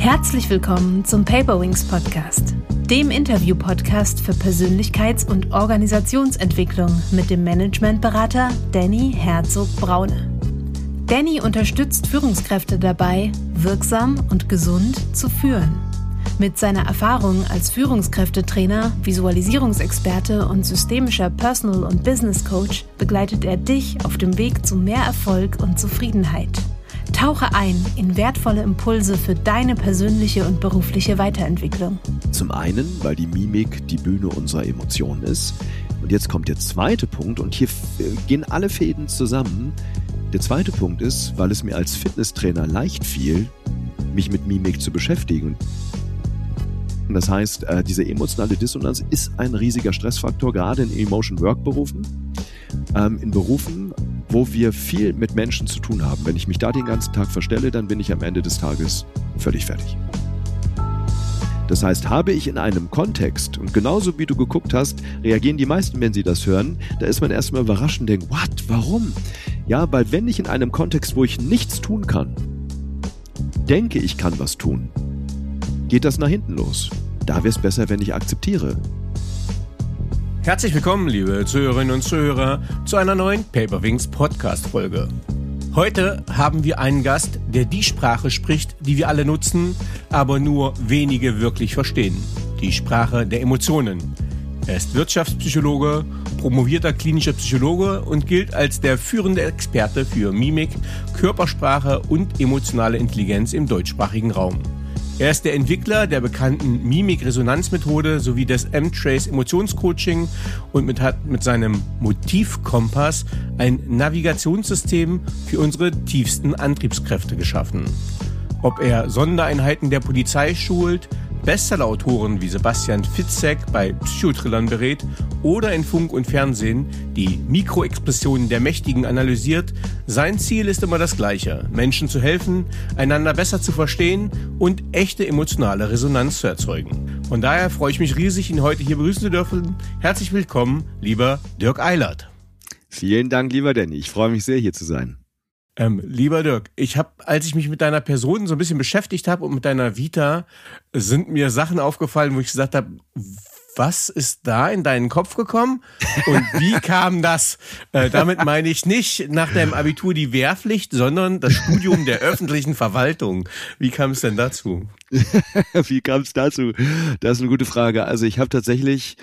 Herzlich willkommen zum Paperwings Podcast, dem Interview-Podcast für Persönlichkeits- und Organisationsentwicklung mit dem Managementberater Danny Herzog-Braune. Danny unterstützt Führungskräfte dabei, wirksam und gesund zu führen. Mit seiner Erfahrung als Führungskräftetrainer, Visualisierungsexperte und systemischer Personal- und Business Coach begleitet er dich auf dem Weg zu mehr Erfolg und Zufriedenheit. Tauche ein in wertvolle Impulse für deine persönliche und berufliche Weiterentwicklung. Zum einen, weil die Mimik die Bühne unserer Emotionen ist. Und jetzt kommt der zweite Punkt und hier gehen alle Fäden zusammen. Der zweite Punkt ist, weil es mir als Fitnesstrainer leicht fiel, mich mit Mimik zu beschäftigen. Das heißt, diese emotionale Dissonanz ist ein riesiger Stressfaktor, gerade in Emotion-Work-Berufen. In Berufen, wo wir viel mit Menschen zu tun haben. Wenn ich mich da den ganzen Tag verstelle, dann bin ich am Ende des Tages völlig fertig. Das heißt, habe ich in einem Kontext, und genauso wie du geguckt hast, reagieren die meisten, wenn sie das hören, da ist man erstmal überrascht und denkt, what, warum? Ja, weil wenn ich in einem Kontext, wo ich nichts tun kann, denke, ich kann was tun, geht das nach hinten los. Da wäre es besser, wenn ich akzeptiere. Herzlich willkommen, liebe Zuhörerinnen und Zuhörer, zu einer neuen Paperwings Podcast-Folge. Heute haben wir einen Gast, der die Sprache spricht, die wir alle nutzen, aber nur wenige wirklich verstehen. Die Sprache der Emotionen. Er ist Wirtschaftspsychologe, promovierter klinischer Psychologe und gilt als der führende Experte für Mimik, Körpersprache und emotionale Intelligenz im deutschsprachigen Raum. Er ist der Entwickler der bekannten Mimik-Resonanz-Methode sowie des M-Trace Emotionscoaching und hat mit seinem Motivkompass ein Navigationssystem für unsere tiefsten Antriebskräfte geschaffen. Ob er Sondereinheiten der Polizei schult, Bestsellerautoren wie Sebastian Fitzek bei Psychotrillern berät oder in Funk und Fernsehen die Mikroexpressionen der Mächtigen analysiert, sein Ziel ist immer das gleiche: Menschen zu helfen, einander besser zu verstehen und echte emotionale Resonanz zu erzeugen. Von daher freue ich mich riesig, ihn heute hier begrüßen zu dürfen. Herzlich willkommen, lieber Dirk Eilert. Vielen Dank, lieber Danny. Ich freue mich sehr, hier zu sein. Lieber Dirk, als ich mich mit deiner Person so ein bisschen beschäftigt habe und mit deiner Vita, sind mir Sachen aufgefallen, wo ich gesagt habe, was ist da in deinen Kopf gekommen und wie kam das? Damit meine ich nicht nach deinem Abitur die Wehrpflicht, sondern das Studium der öffentlichen Verwaltung. Wie kam es denn dazu? Wie kam es dazu? Das ist eine gute Frage. Also ich habe tatsächlich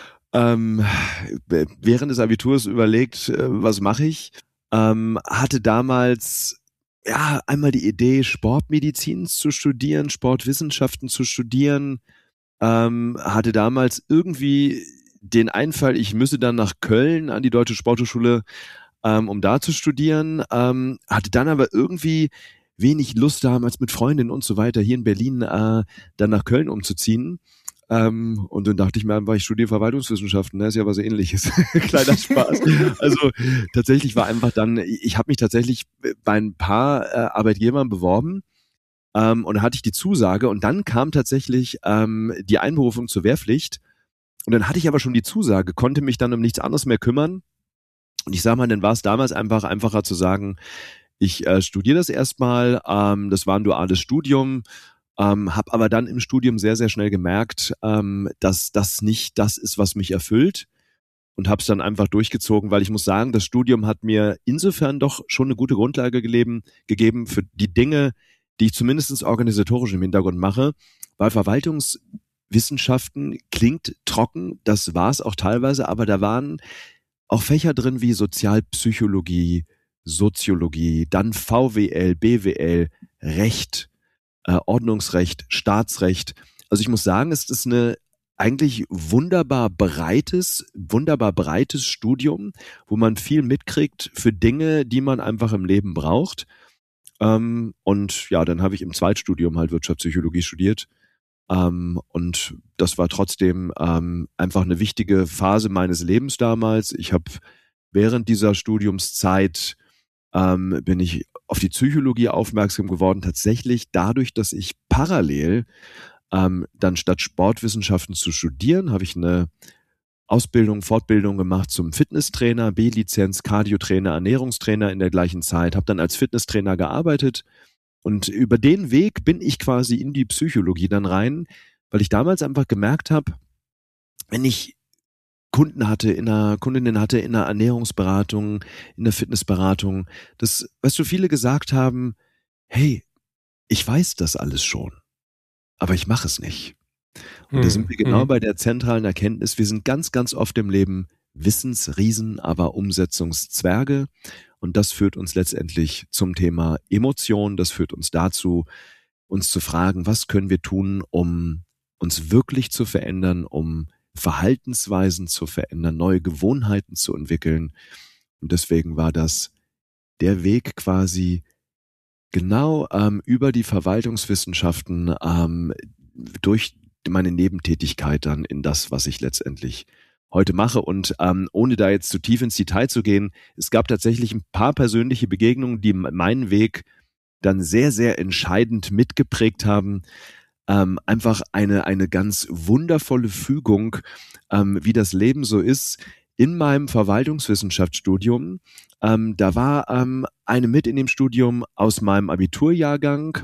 während des Abiturs überlegt, was mache ich? Hatte damals einmal die Idee, Sportmedizin zu studieren, Sportwissenschaften zu studieren, hatte damals irgendwie den Einfall, ich müsse dann nach Köln an die Deutsche Sporthochschule, um da zu studieren, hatte dann aber irgendwie wenig Lust damals mit Freundinnen und so weiter hier in Berlin dann nach Köln umzuziehen. Und dann dachte ich mir einfach, ich studiere Verwaltungswissenschaften, das ist ja was Ähnliches. Kleiner Spaß. Also tatsächlich war einfach dann, ich habe mich tatsächlich bei ein paar Arbeitgebern beworben und da hatte ich die Zusage und dann kam tatsächlich die Einberufung zur Wehrpflicht und dann hatte ich aber schon die Zusage, konnte mich dann um nichts anderes mehr kümmern und ich sag mal, dann war es damals einfacher zu sagen, ich studiere das erstmal, das war ein duales Studium, habe aber dann im Studium sehr, sehr schnell gemerkt, dass das nicht das ist, was mich erfüllt und habe es dann einfach durchgezogen, weil ich muss sagen, das Studium hat mir insofern doch schon eine gute Grundlage gegeben für die Dinge, die ich zumindest organisatorisch im Hintergrund mache, weil Verwaltungswissenschaften klingt trocken, das war es auch teilweise, aber da waren auch Fächer drin wie Sozialpsychologie, Soziologie, dann VWL, BWL, Recht, Ordnungsrecht, Staatsrecht. Also ich muss sagen, es ist eine eigentlich wunderbar breites Studium, wo man viel mitkriegt für Dinge, die man einfach im Leben braucht. Und ja, dann habe ich im Zweitstudium halt Wirtschaftspsychologie studiert. Und das war trotzdem einfach eine wichtige Phase meines Lebens damals. Ich habe während dieser Studiumszeit bin ich auf die Psychologie aufmerksam geworden, tatsächlich dadurch, dass ich parallel dann statt Sportwissenschaften zu studieren, habe ich eine Fortbildung gemacht zum Fitnesstrainer, B-Lizenz, Cardiotrainer, Ernährungstrainer in der gleichen Zeit, habe dann als Fitnesstrainer gearbeitet Und über den Weg bin ich quasi in die Psychologie dann rein, weil ich damals einfach gemerkt habe, wenn ich Kundinnen hatte in der Ernährungsberatung, in der Fitnessberatung, dass, weißt du, viele gesagt haben, hey, ich weiß das alles schon, aber ich mache es nicht. Und da sind wir genau bei der zentralen Erkenntnis, wir sind ganz, ganz oft im Leben Wissensriesen, aber Umsetzungszwerge. Und das führt uns letztendlich zum Thema Emotion. Das führt uns dazu, uns zu fragen, was können wir tun, um uns wirklich zu verändern, um Verhaltensweisen zu verändern, neue Gewohnheiten zu entwickeln. Und deswegen war das der Weg quasi genau über die Verwaltungswissenschaften durch meine Nebentätigkeit dann in das, was ich letztendlich heute mache. Und ohne da jetzt zu tief ins Detail zu gehen, es gab tatsächlich ein paar persönliche Begegnungen, die meinen Weg dann sehr, sehr entscheidend mitgeprägt haben. Einfach eine ganz wundervolle Fügung, wie das Leben so ist. In meinem Verwaltungswissenschaftsstudium, da war eine mit in dem Studium aus meinem Abiturjahrgang,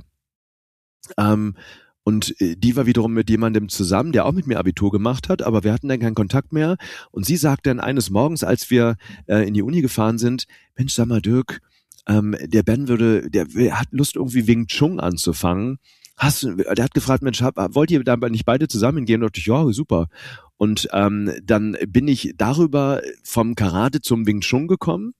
und die war wiederum mit jemandem zusammen, der auch mit mir Abitur gemacht hat, aber wir hatten dann keinen Kontakt mehr. Und sie sagte dann eines Morgens, als wir in die Uni gefahren sind, Mensch, sag mal Dirk, der Ben der hat Lust irgendwie Wing Chun anzufangen. Der hat gefragt, Mensch, wollt ihr da nicht beide zusammen gehen? Und ich dachte, ja, super. Und dann bin ich darüber vom Karate zum Wing Chun gekommen,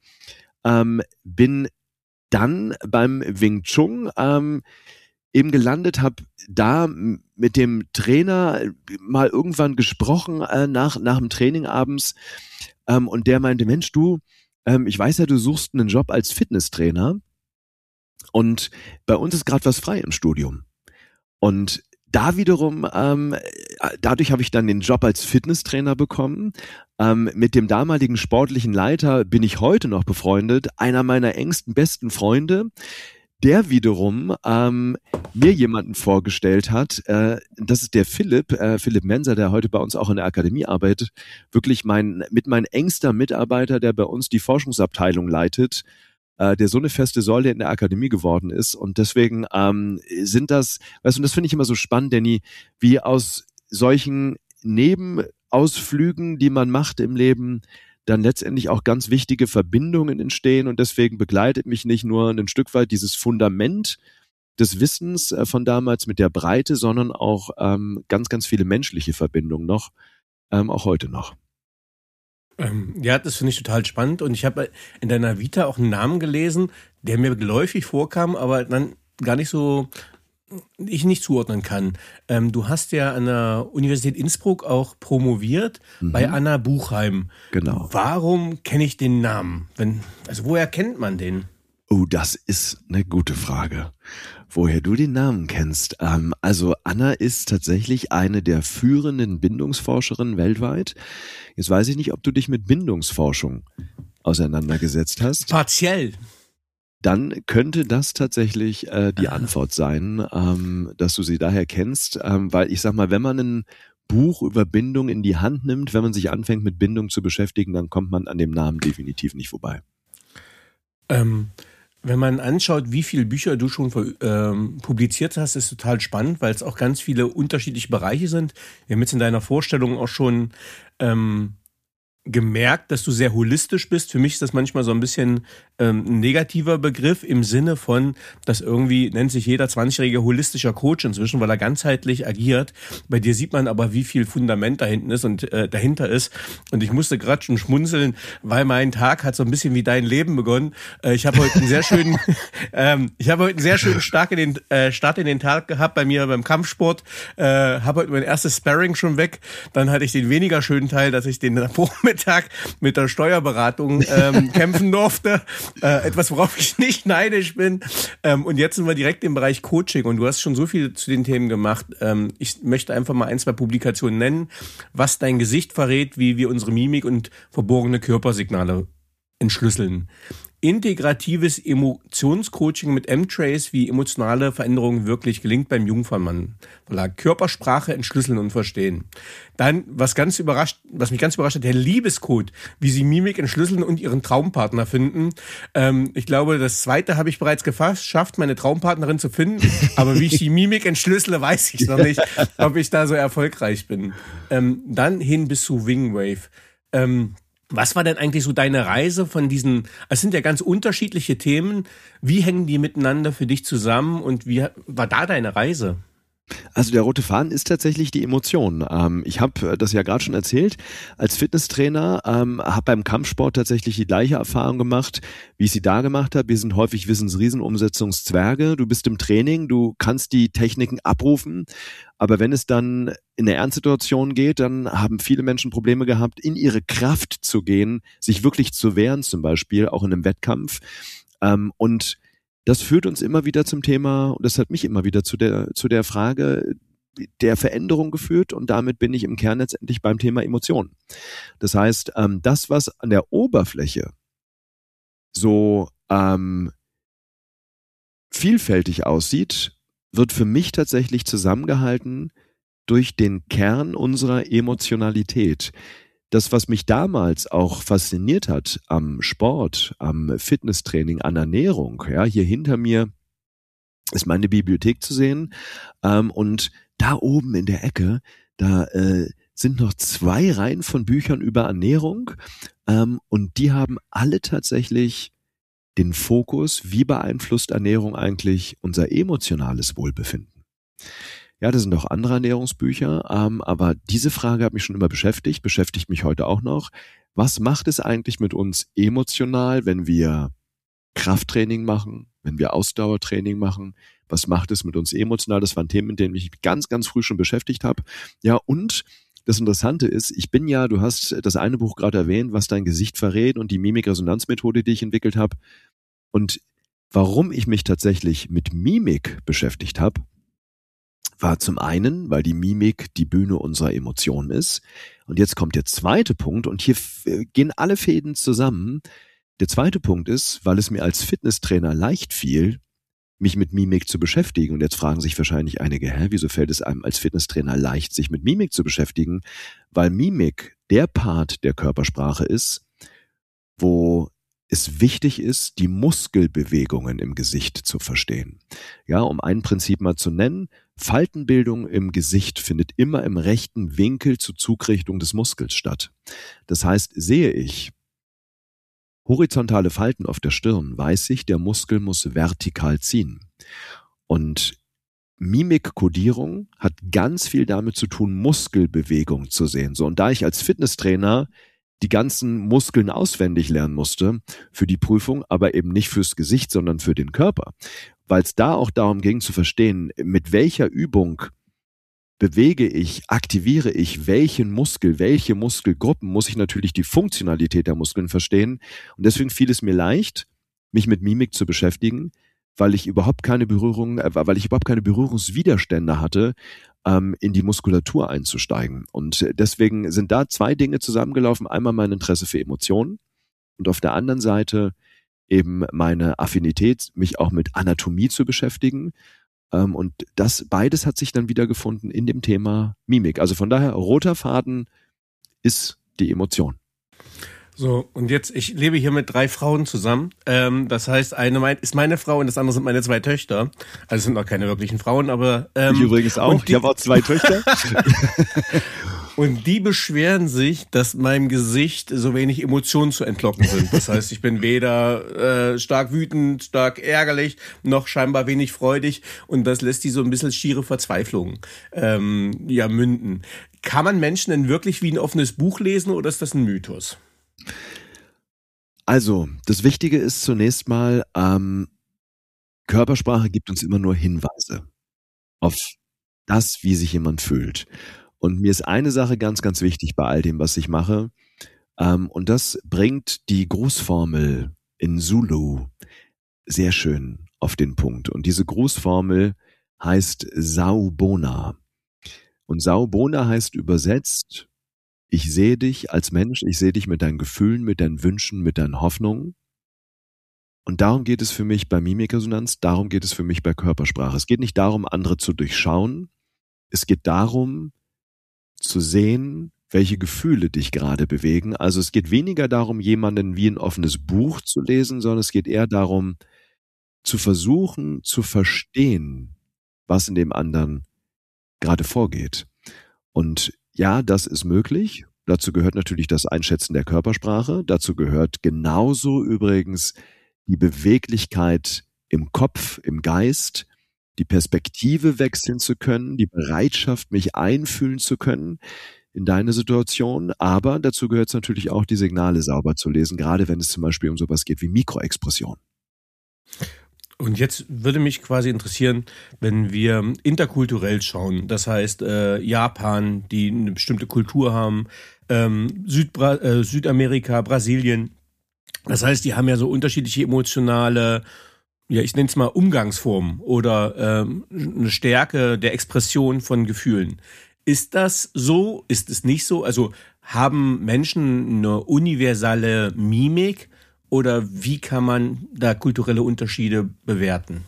bin dann beim Wing Chun eben gelandet, habe da mit dem Trainer mal irgendwann gesprochen nach dem Training abends, und der meinte, Mensch, du, ich weiß ja, du suchst einen Job als Fitnesstrainer und bei uns ist gerade was frei im Studium. Und da wiederum, dadurch habe ich dann den Job als Fitnesstrainer bekommen. Mit dem damaligen sportlichen Leiter bin ich heute noch befreundet, einer meiner engsten, besten Freunde, der wiederum mir jemanden vorgestellt hat, das ist der Philipp Menser, der heute bei uns auch in der Akademie arbeitet, wirklich mein engster Mitarbeiter, der bei uns die Forschungsabteilung leitet, der so eine feste Säule in der Akademie geworden ist. Und deswegen sind das, weißt du, das finde ich immer so spannend, Danny, wie aus solchen Nebenausflügen, die man macht im Leben, dann letztendlich auch ganz wichtige Verbindungen entstehen. Und deswegen begleitet mich nicht nur ein Stück weit dieses Fundament des Wissens von damals mit der Breite, sondern auch ganz, ganz viele menschliche Verbindungen noch, auch heute noch. Ja, das finde ich total spannend. Und ich habe in deiner Vita auch einen Namen gelesen, der mir geläufig vorkam, aber dann gar nicht so, ich nicht zuordnen kann. Du hast ja an der Universität Innsbruck auch promoviert bei Anna Buchheim. Genau. Warum kenne ich den Namen? Woher kennt man den? Oh, das ist eine gute Frage. Woher du den Namen kennst. Also Anna ist tatsächlich eine der führenden Bindungsforscherinnen weltweit. Jetzt weiß ich nicht, ob du dich mit Bindungsforschung auseinandergesetzt hast. Partiell. Dann könnte das tatsächlich die Antwort sein, dass du sie daher kennst. Weil ich sag mal, wenn man ein Buch über Bindung in die Hand nimmt, wenn man sich anfängt mit Bindung zu beschäftigen, dann kommt man an dem Namen definitiv nicht vorbei. Wenn man anschaut, wie viele Bücher du schon publiziert hast, ist total spannend, weil es auch ganz viele unterschiedliche Bereiche sind. Wir haben jetzt in deiner Vorstellung auch schon gemerkt, dass du sehr holistisch bist. Für mich ist das manchmal so ein bisschen ein negativer Begriff im Sinne von, dass irgendwie nennt sich jeder 20-jährige holistischer Coach inzwischen, weil er ganzheitlich agiert. Bei dir sieht man aber, wie viel Fundament dahinter ist. Und ich musste gerade schon schmunzeln, weil mein Tag hat so ein bisschen wie dein Leben begonnen. Ich habe heute einen sehr schönen, Start in den Tag gehabt bei mir beim Kampfsport. Habe heute mein erstes Sparring schon weg. Dann hatte ich den weniger schönen Teil, dass ich den Vormittag mit der Steuerberatung kämpfen durfte. Etwas, worauf ich nicht neidisch bin. Und jetzt sind wir direkt im Bereich Coaching. Und du hast schon so viel zu den Themen gemacht. Ich möchte einfach mal 1, 2 Publikationen nennen, was dein Gesicht verrät, wie wir unsere Mimik und verborgene Körpersignale entschlüsseln. integratives Emotionscoaching mit M-Trace, wie emotionale Veränderungen wirklich gelingt beim Jungfernmann Verlag. Körpersprache entschlüsseln und verstehen. Dann, was mich ganz überrascht hat, der Liebescode, wie Sie Mimik entschlüsseln und Ihren Traumpartner finden. Ich glaube, das zweite habe ich bereits geschafft, meine Traumpartnerin zu finden, aber wie ich die Mimik entschlüssele, weiß ich noch nicht, ob ich da so erfolgreich bin. Dann hin bis zu Wingwave. Was war denn eigentlich so deine Reise von diesen, es sind ja ganz unterschiedliche Themen, wie hängen die miteinander für dich zusammen und wie war da deine Reise? Also der rote Faden ist tatsächlich die Emotion. Ich habe das ja gerade schon erzählt, als Fitnesstrainer habe beim Kampfsport tatsächlich die gleiche Erfahrung gemacht, wie ich sie da gemacht habe. Wir sind häufig Wissensriesenumsetzungszwerge. Du bist im Training, du kannst die Techniken abrufen, aber wenn es dann in eine Ernstsituation geht, dann haben viele Menschen Probleme gehabt, in ihre Kraft zu gehen, sich wirklich zu wehren, zum Beispiel auch in einem Wettkampf. Und das führt uns immer wieder zum Thema, und das hat mich immer wieder zu der Frage der Veränderung geführt, und damit bin ich im Kern letztendlich beim Thema Emotionen. Das heißt, das, was an der Oberfläche so vielfältig aussieht, wird für mich tatsächlich zusammengehalten durch den Kern unserer Emotionalität. Das, was mich damals auch fasziniert hat am Sport, am Fitnesstraining, an Ernährung, ja, hier hinter mir ist meine Bibliothek zu sehen, und da oben in der Ecke, da sind noch 2 Reihen von Büchern über Ernährung, und die haben alle tatsächlich den Fokus, wie beeinflusst Ernährung eigentlich unser emotionales Wohlbefinden. Ja, das sind auch andere Ernährungsbücher, aber diese Frage hat mich schon immer beschäftigt mich heute auch noch. Was macht es eigentlich mit uns emotional, wenn wir Krafttraining machen, wenn wir Ausdauertraining machen? Was macht es mit uns emotional? Das waren Themen, mit denen ich mich ganz, ganz früh schon beschäftigt habe. Ja, und das Interessante ist, du hast das eine Buch gerade erwähnt, was dein Gesicht verrät, und die Mimikresonanzmethode, die ich entwickelt habe. Und warum ich mich tatsächlich mit Mimik beschäftigt habe, war zum einen, weil die Mimik die Bühne unserer Emotionen ist. Und jetzt kommt der zweite Punkt, und hier gehen alle Fäden zusammen. Der zweite Punkt ist, weil es mir als Fitnesstrainer leicht fiel, mich mit Mimik zu beschäftigen. Und jetzt fragen sich wahrscheinlich einige, wieso fällt es einem als Fitnesstrainer leicht, sich mit Mimik zu beschäftigen? Weil Mimik der Part der Körpersprache ist, wo es wichtig ist, die Muskelbewegungen im Gesicht zu verstehen. Ja, um ein Prinzip mal zu nennen, Faltenbildung im Gesicht findet immer im rechten Winkel zur Zugrichtung des Muskels statt. Das heißt, sehe ich horizontale Falten auf der Stirn, weiß ich, der Muskel muss vertikal ziehen. Und Mimikkodierung hat ganz viel damit zu tun, Muskelbewegung zu sehen. So, und da ich als Fitnesstrainer die ganzen Muskeln auswendig lernen musste für die Prüfung, aber eben nicht fürs Gesicht, sondern für den Körper, weil es da auch darum ging zu verstehen, mit welcher Übung bewege ich, aktiviere ich welchen Muskel, welche Muskelgruppen, muss ich natürlich die Funktionalität der Muskeln verstehen. Und deswegen fiel es mir leicht, mich mit Mimik zu beschäftigen, weil ich überhaupt keine Berührungswiderstände hatte, in die Muskulatur einzusteigen. Und deswegen sind da 2 Dinge zusammengelaufen. Einmal mein Interesse für Emotionen und auf der anderen Seite eben meine Affinität, mich auch mit Anatomie zu beschäftigen. Und das beides hat sich dann wiedergefunden in dem Thema Mimik. Also von daher, roter Faden ist die Emotion. So, und jetzt, ich lebe hier mit 3 Frauen zusammen. Das heißt, eine ist meine Frau und das andere sind meine 2 Töchter. Also es sind noch keine wirklichen Frauen, aber... ich übrigens auch. Ich habe auch 2 Töchter. Und die beschweren sich, dass meinem Gesicht so wenig Emotionen zu entlocken sind. Das heißt, ich bin weder stark wütend, stark ärgerlich, noch scheinbar wenig freudig. Und das lässt die so ein bisschen schiere Verzweiflung münden. Kann man Menschen denn wirklich wie ein offenes Buch lesen oder ist das ein Mythos? Also, das Wichtige ist zunächst mal, Körpersprache gibt uns immer nur Hinweise auf das, wie sich jemand fühlt. Und mir ist eine Sache ganz, ganz wichtig bei all dem, was ich mache. Und das bringt die Grußformel in Zulu sehr schön auf den Punkt. Und diese Grußformel heißt Sawubona. Und Sawubona heißt übersetzt, ich sehe dich als Mensch, ich sehe dich mit deinen Gefühlen, mit deinen Wünschen, mit deinen Hoffnungen. Und darum geht es für mich bei Mimikresonanz, darum geht es für mich bei Körpersprache. Es geht nicht darum, andere zu durchschauen. Es geht darum, zu sehen, welche Gefühle dich gerade bewegen. Also es geht weniger darum, jemanden wie ein offenes Buch zu lesen, sondern es geht eher darum, zu versuchen, zu verstehen, was in dem anderen gerade vorgeht. Und ja, das ist möglich. Dazu gehört natürlich das Einschätzen der Körpersprache. Dazu gehört genauso übrigens die Beweglichkeit im Kopf, im Geist, die Perspektive wechseln zu können, die Bereitschaft, mich einfühlen zu können in deine Situation. Aber dazu gehört es natürlich auch, die Signale sauber zu lesen, gerade wenn es zum Beispiel um sowas geht wie Mikroexpression. Und jetzt würde mich quasi interessieren, wenn wir interkulturell schauen, das heißt Japan, die eine bestimmte Kultur haben, Südamerika, Brasilien, das heißt, die haben ja so unterschiedliche emotionale, ja, ich nenne es mal Umgangsformen oder eine Stärke der Expression von Gefühlen. Ist das so? Ist es nicht so? Also haben Menschen eine universelle Mimik? Oder wie kann man da kulturelle Unterschiede bewerten?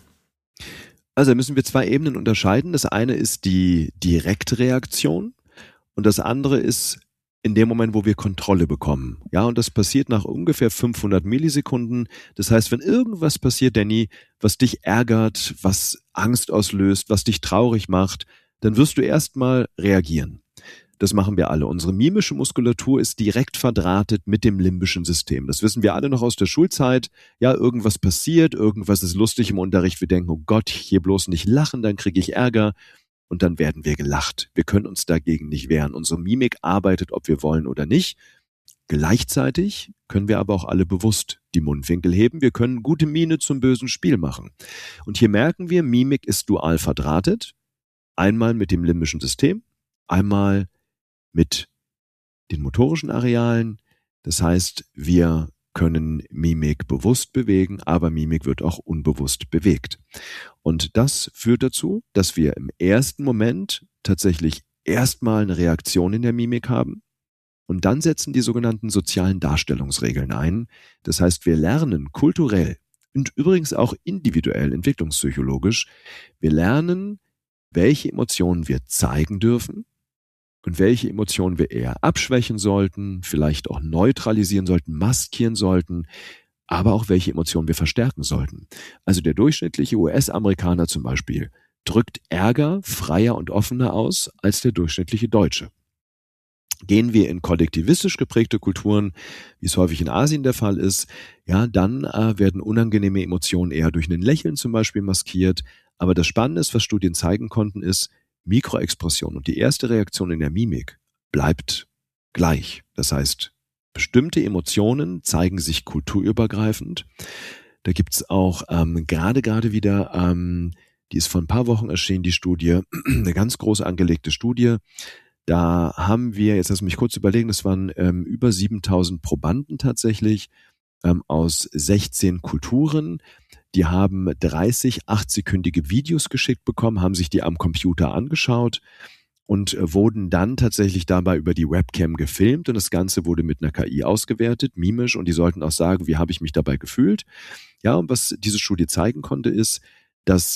Also da müssen wir zwei Ebenen unterscheiden. Das eine ist die Direktreaktion und das andere ist in dem Moment, wo wir Kontrolle bekommen. Ja, und das passiert nach ungefähr 500 Millisekunden. Das heißt, wenn irgendwas passiert, Danny, was dich ärgert, was Angst auslöst, was dich traurig macht, dann wirst du erstmal reagieren. Das machen wir alle. Unsere mimische Muskulatur ist direkt verdrahtet mit dem limbischen System. Das wissen wir alle noch aus der Schulzeit. Ja, irgendwas passiert, irgendwas ist lustig im Unterricht. Wir denken, oh Gott, hier bloß nicht lachen, dann kriege ich Ärger. Und dann werden wir gelacht. Wir können uns dagegen nicht wehren. Unsere Mimik arbeitet, ob wir wollen oder nicht. Gleichzeitig können wir aber auch alle bewusst die Mundwinkel heben. Wir können gute Miene zum bösen Spiel machen. Und hier merken wir, Mimik ist dual verdrahtet. Einmal mit dem limbischen System, einmal mit den motorischen Arealen. Das heißt, wir können Mimik bewusst bewegen, aber Mimik wird auch unbewusst bewegt. Und das führt dazu, dass wir im ersten Moment tatsächlich erstmal eine Reaktion in der Mimik haben und dann setzen die sogenannten sozialen Darstellungsregeln ein. Das heißt, wir lernen kulturell und übrigens auch individuell, entwicklungspsychologisch, wir lernen, welche Emotionen wir zeigen dürfen und welche Emotionen wir eher abschwächen sollten, vielleicht auch neutralisieren sollten, maskieren sollten, aber auch welche Emotionen wir verstärken sollten. Also der durchschnittliche US-Amerikaner zum Beispiel drückt Ärger freier und offener aus als der durchschnittliche Deutsche. Gehen wir in kollektivistisch geprägte Kulturen, wie es häufig in Asien der Fall ist, ja, dann werden unangenehme Emotionen eher durch ein Lächeln zum Beispiel maskiert. Aber das Spannende ist, was Studien zeigen konnten, ist, Mikroexpression und die erste Reaktion in der Mimik bleibt gleich. Das heißt, bestimmte Emotionen zeigen sich kulturübergreifend. Da gibt's auch gerade wieder, die ist vor ein paar Wochen erschienen, die Studie, eine ganz groß angelegte Studie. Da haben wir, jetzt lass mich kurz überlegen, das waren über 7.000 Probanden tatsächlich aus 16 Kulturen. Die haben 30 8-sekündige Videos geschickt bekommen, haben sich die am Computer angeschaut und wurden dann tatsächlich dabei über die Webcam gefilmt und das Ganze wurde mit einer KI ausgewertet, mimisch, und die sollten auch sagen, wie habe ich mich dabei gefühlt. Ja, und was diese Studie zeigen konnte, ist, dass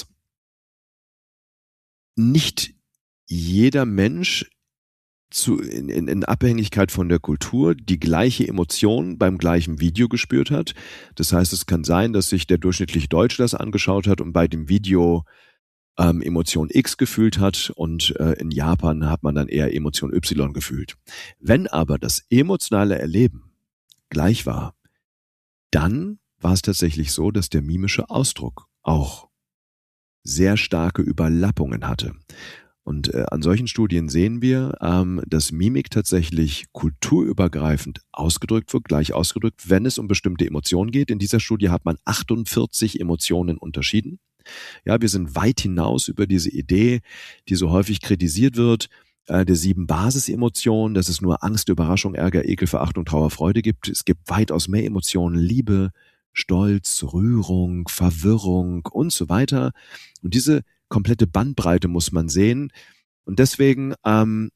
nicht jeder Mensch in Abhängigkeit von der Kultur die gleiche Emotion beim gleichen Video gespürt hat. Das heißt, es kann sein, dass sich der durchschnittliche Deutsche das angeschaut hat und bei dem Video Emotion X gefühlt hat und in Japan hat man dann eher Emotion Y gefühlt. Wenn aber das emotionale Erleben gleich war, dann war es tatsächlich so, dass der mimische Ausdruck auch sehr starke Überlappungen hatte. Und an solchen Studien sehen wir, dass Mimik tatsächlich kulturübergreifend ausgedrückt wird, gleich ausgedrückt, wenn es um bestimmte Emotionen geht. In dieser Studie hat man 48 Emotionen unterschieden. Ja, wir sind weit hinaus über diese Idee, die so häufig kritisiert wird, der 7 Basisemotionen, dass es nur Angst, Überraschung, Ärger, Ekel, Verachtung, Trauer, Freude gibt. Es gibt weitaus mehr Emotionen, Liebe, Stolz, Rührung, Verwirrung und so weiter. Und diese komplette Bandbreite muss man sehen. Und deswegen habe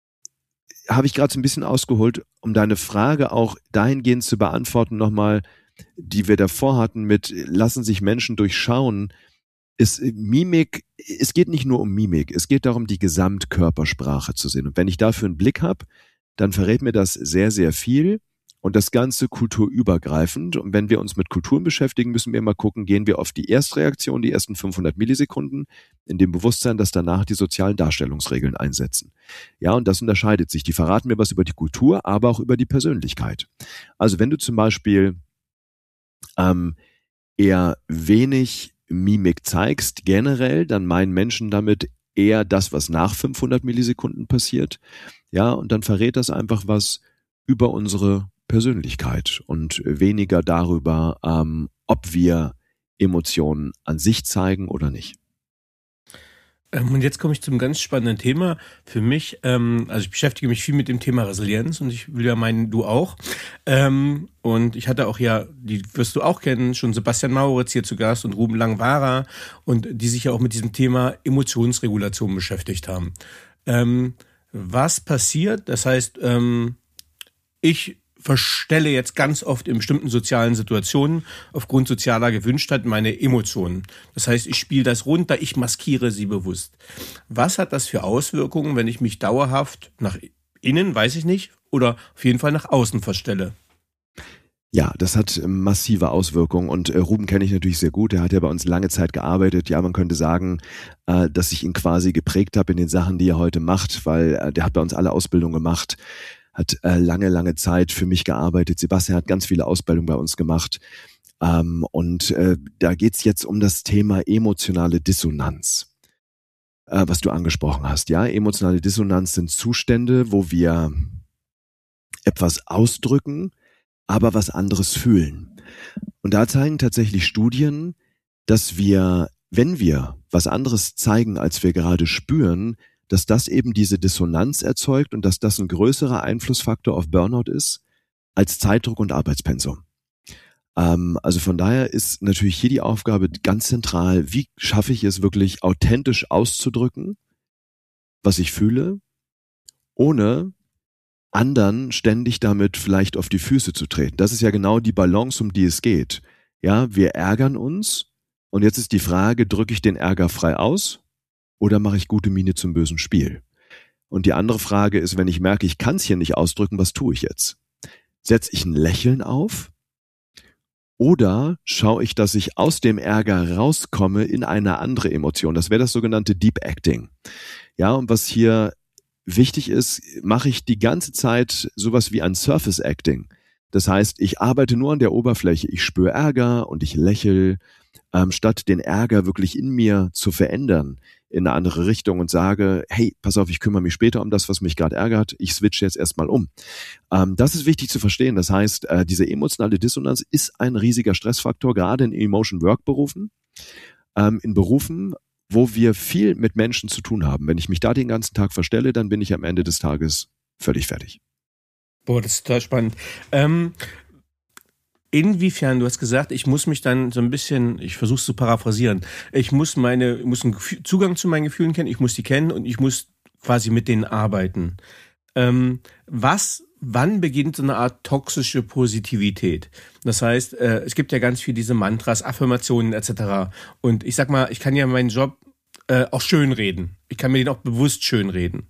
ich gerade so ein bisschen ausgeholt, um deine Frage auch dahingehend zu beantworten nochmal, die wir davor hatten mit lassen sich Menschen durchschauen, ist Mimik, es geht nicht nur um Mimik, es geht darum, die Gesamtkörpersprache zu sehen. Und wenn ich dafür einen Blick habe, dann verrät mir das sehr, sehr viel und das Ganze kulturübergreifend. Und wenn wir uns mit Kulturen beschäftigen, müssen wir mal gucken, gehen wir auf die Erstreaktion, die ersten 500 Millisekunden, in dem Bewusstsein, dass danach die sozialen Darstellungsregeln einsetzen. Ja, und das unterscheidet sich. Die verraten mir was über die Kultur, aber auch über die Persönlichkeit. Also wenn du zum Beispiel eher wenig Mimik zeigst, generell, dann meinen Menschen damit eher das, was nach 500 Millisekunden passiert. Ja, und dann verrät das einfach was über unsere Persönlichkeit und weniger darüber, ob wir Emotionen an sich zeigen oder nicht. Und jetzt komme ich zum ganz spannenden Thema für mich. Also ich beschäftige mich viel mit dem Thema Resilienz und ich will ja meinen, du auch. Und ich hatte auch die wirst du auch kennen, schon Sebastian Mauritz hier zu Gast und Ruben Langwara und die sich ja auch mit diesem Thema Emotionsregulation beschäftigt haben. Was passiert? Das heißt, ich verstelle jetzt ganz oft in bestimmten sozialen Situationen aufgrund sozialer Gewünschtheit meine Emotionen. Das heißt, ich spiele das runter, ich maskiere sie bewusst. Was hat das für Auswirkungen, wenn ich mich dauerhaft nach innen, weiß ich nicht, oder auf jeden Fall nach außen verstelle? Ja, das hat massive Auswirkungen und Ruben kenne ich natürlich sehr gut. Er hat ja bei uns lange Zeit gearbeitet. Ja, man könnte sagen, dass ich ihn quasi geprägt habe in den Sachen, die er heute macht, weil der hat bei uns alle Ausbildungen gemacht. Hat lange Zeit für mich gearbeitet. Sebastian hat ganz viele Ausbildungen bei uns gemacht. Und da geht's jetzt um das Thema emotionale Dissonanz, was du angesprochen hast. Ja, emotionale Dissonanz sind Zustände, wo wir etwas ausdrücken, aber was anderes fühlen. Und da zeigen tatsächlich Studien, dass wir, wenn wir was anderes zeigen, als wir gerade spüren, dass das eben diese Dissonanz erzeugt und dass das ein größerer Einflussfaktor auf Burnout ist als Zeitdruck und Arbeitspensum. Also von daher ist natürlich hier die Aufgabe ganz zentral, wie schaffe ich es wirklich authentisch auszudrücken, was ich fühle, ohne anderen ständig damit vielleicht auf die Füße zu treten. Das ist ja genau die Balance, um die es geht. Ja, wir ärgern uns und jetzt ist die Frage, drücke ich den Ärger frei aus? Oder mache ich gute Miene zum bösen Spiel? Und die andere Frage ist, wenn ich merke, ich kann es hier nicht ausdrücken, was tue ich jetzt? Setze ich ein Lächeln auf? Oder schaue ich, dass ich aus dem Ärger rauskomme in eine andere Emotion? Das wäre das sogenannte Deep Acting. Ja, und was hier wichtig ist, mache ich die ganze Zeit sowas wie ein Surface Acting. Das heißt, ich arbeite nur an der Oberfläche. Ich spüre Ärger und ich lächle, statt den Ärger wirklich in mir zu verändern in eine andere Richtung und sage, hey, pass auf, ich kümmere mich später um das, was mich gerade ärgert. Ich switche jetzt erstmal um. Das ist wichtig zu verstehen. Das heißt, diese emotionale Dissonanz ist ein riesiger Stressfaktor, gerade in Emotion-Work-Berufen. In Berufen, wo wir viel mit Menschen zu tun haben. Wenn ich mich da den ganzen Tag verstelle, dann bin ich am Ende des Tages völlig fertig. Boah, das ist total spannend. Inwiefern, du hast gesagt, ich muss mich dann so ein bisschen, ich versuche es zu paraphrasieren, ich muss einen Zugang zu meinen Gefühlen kennen, ich muss die kennen und ich muss quasi mit denen arbeiten. Wann beginnt so eine Art toxische Positivität? Das heißt, es gibt ja ganz viel diese Mantras, Affirmationen etc. Und ich sag mal, ich kann ja meinen Job auch schönreden. Ich kann mir den auch bewusst schönreden.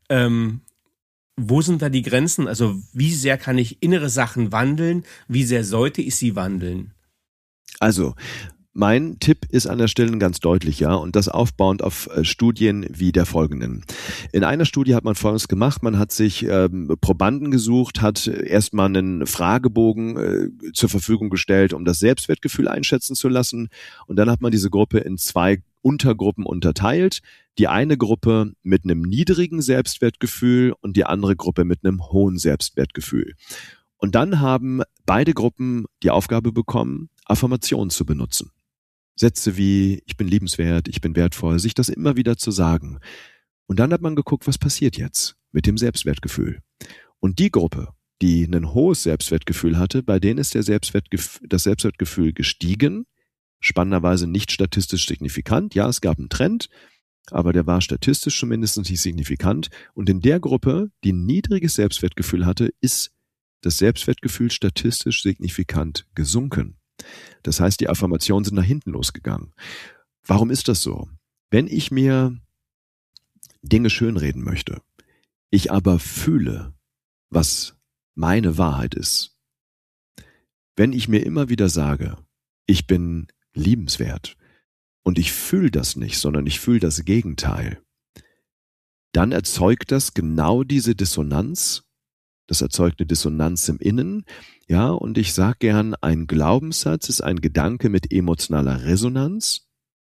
Wo sind da die Grenzen? Also wie sehr kann ich innere Sachen wandeln? Wie sehr sollte ich sie wandeln? Also mein Tipp ist an der Stelle ganz deutlich, ja, und das aufbauend auf Studien wie der folgenden. In einer Studie hat man Folgendes gemacht, man hat sich Probanden gesucht, hat erstmal einen Fragebogen zur Verfügung gestellt, um das Selbstwertgefühl einschätzen zu lassen, und dann hat man diese Gruppe in 2 Untergruppen unterteilt. Die eine Gruppe mit einem niedrigen Selbstwertgefühl und die andere Gruppe mit einem hohen Selbstwertgefühl. Und dann haben beide Gruppen die Aufgabe bekommen, Affirmationen zu benutzen. Sätze wie, ich bin liebenswert, ich bin wertvoll, sich das immer wieder zu sagen. Und dann hat man geguckt, was passiert jetzt mit dem Selbstwertgefühl. Und die Gruppe, die ein hohes Selbstwertgefühl hatte, bei denen ist das Selbstwertgefühl gestiegen, spannenderweise nicht statistisch signifikant. Ja, es gab einen Trend, aber der war statistisch zumindest nicht signifikant. Und in der Gruppe, die ein niedriges Selbstwertgefühl hatte, ist das Selbstwertgefühl statistisch signifikant gesunken. Das heißt, die Affirmationen sind nach hinten losgegangen. Warum ist das so? Wenn ich mir Dinge schönreden möchte, ich aber fühle, was meine Wahrheit ist, wenn ich mir immer wieder sage, ich bin liebenswert und ich fühle das nicht, sondern ich fühle das Gegenteil, dann erzeugt das genau diese Dissonanz. Das erzeugt eine Dissonanz im Innen. Ja, und ich sage gern, ein Glaubenssatz ist ein Gedanke mit emotionaler Resonanz.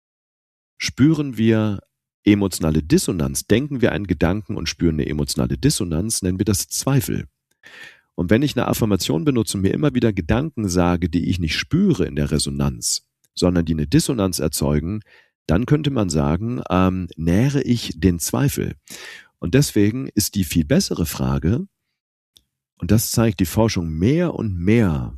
Spüren wir emotionale Dissonanz, denken wir einen Gedanken und spüren eine emotionale Dissonanz, nennen wir das Zweifel. Und wenn ich eine Affirmation benutze und mir immer wieder Gedanken sage, die ich nicht spüre in der Resonanz, sondern die eine Dissonanz erzeugen, dann könnte man sagen, nähere ich den Zweifel. Und deswegen ist die viel bessere Frage, und das zeigt die Forschung mehr und mehr,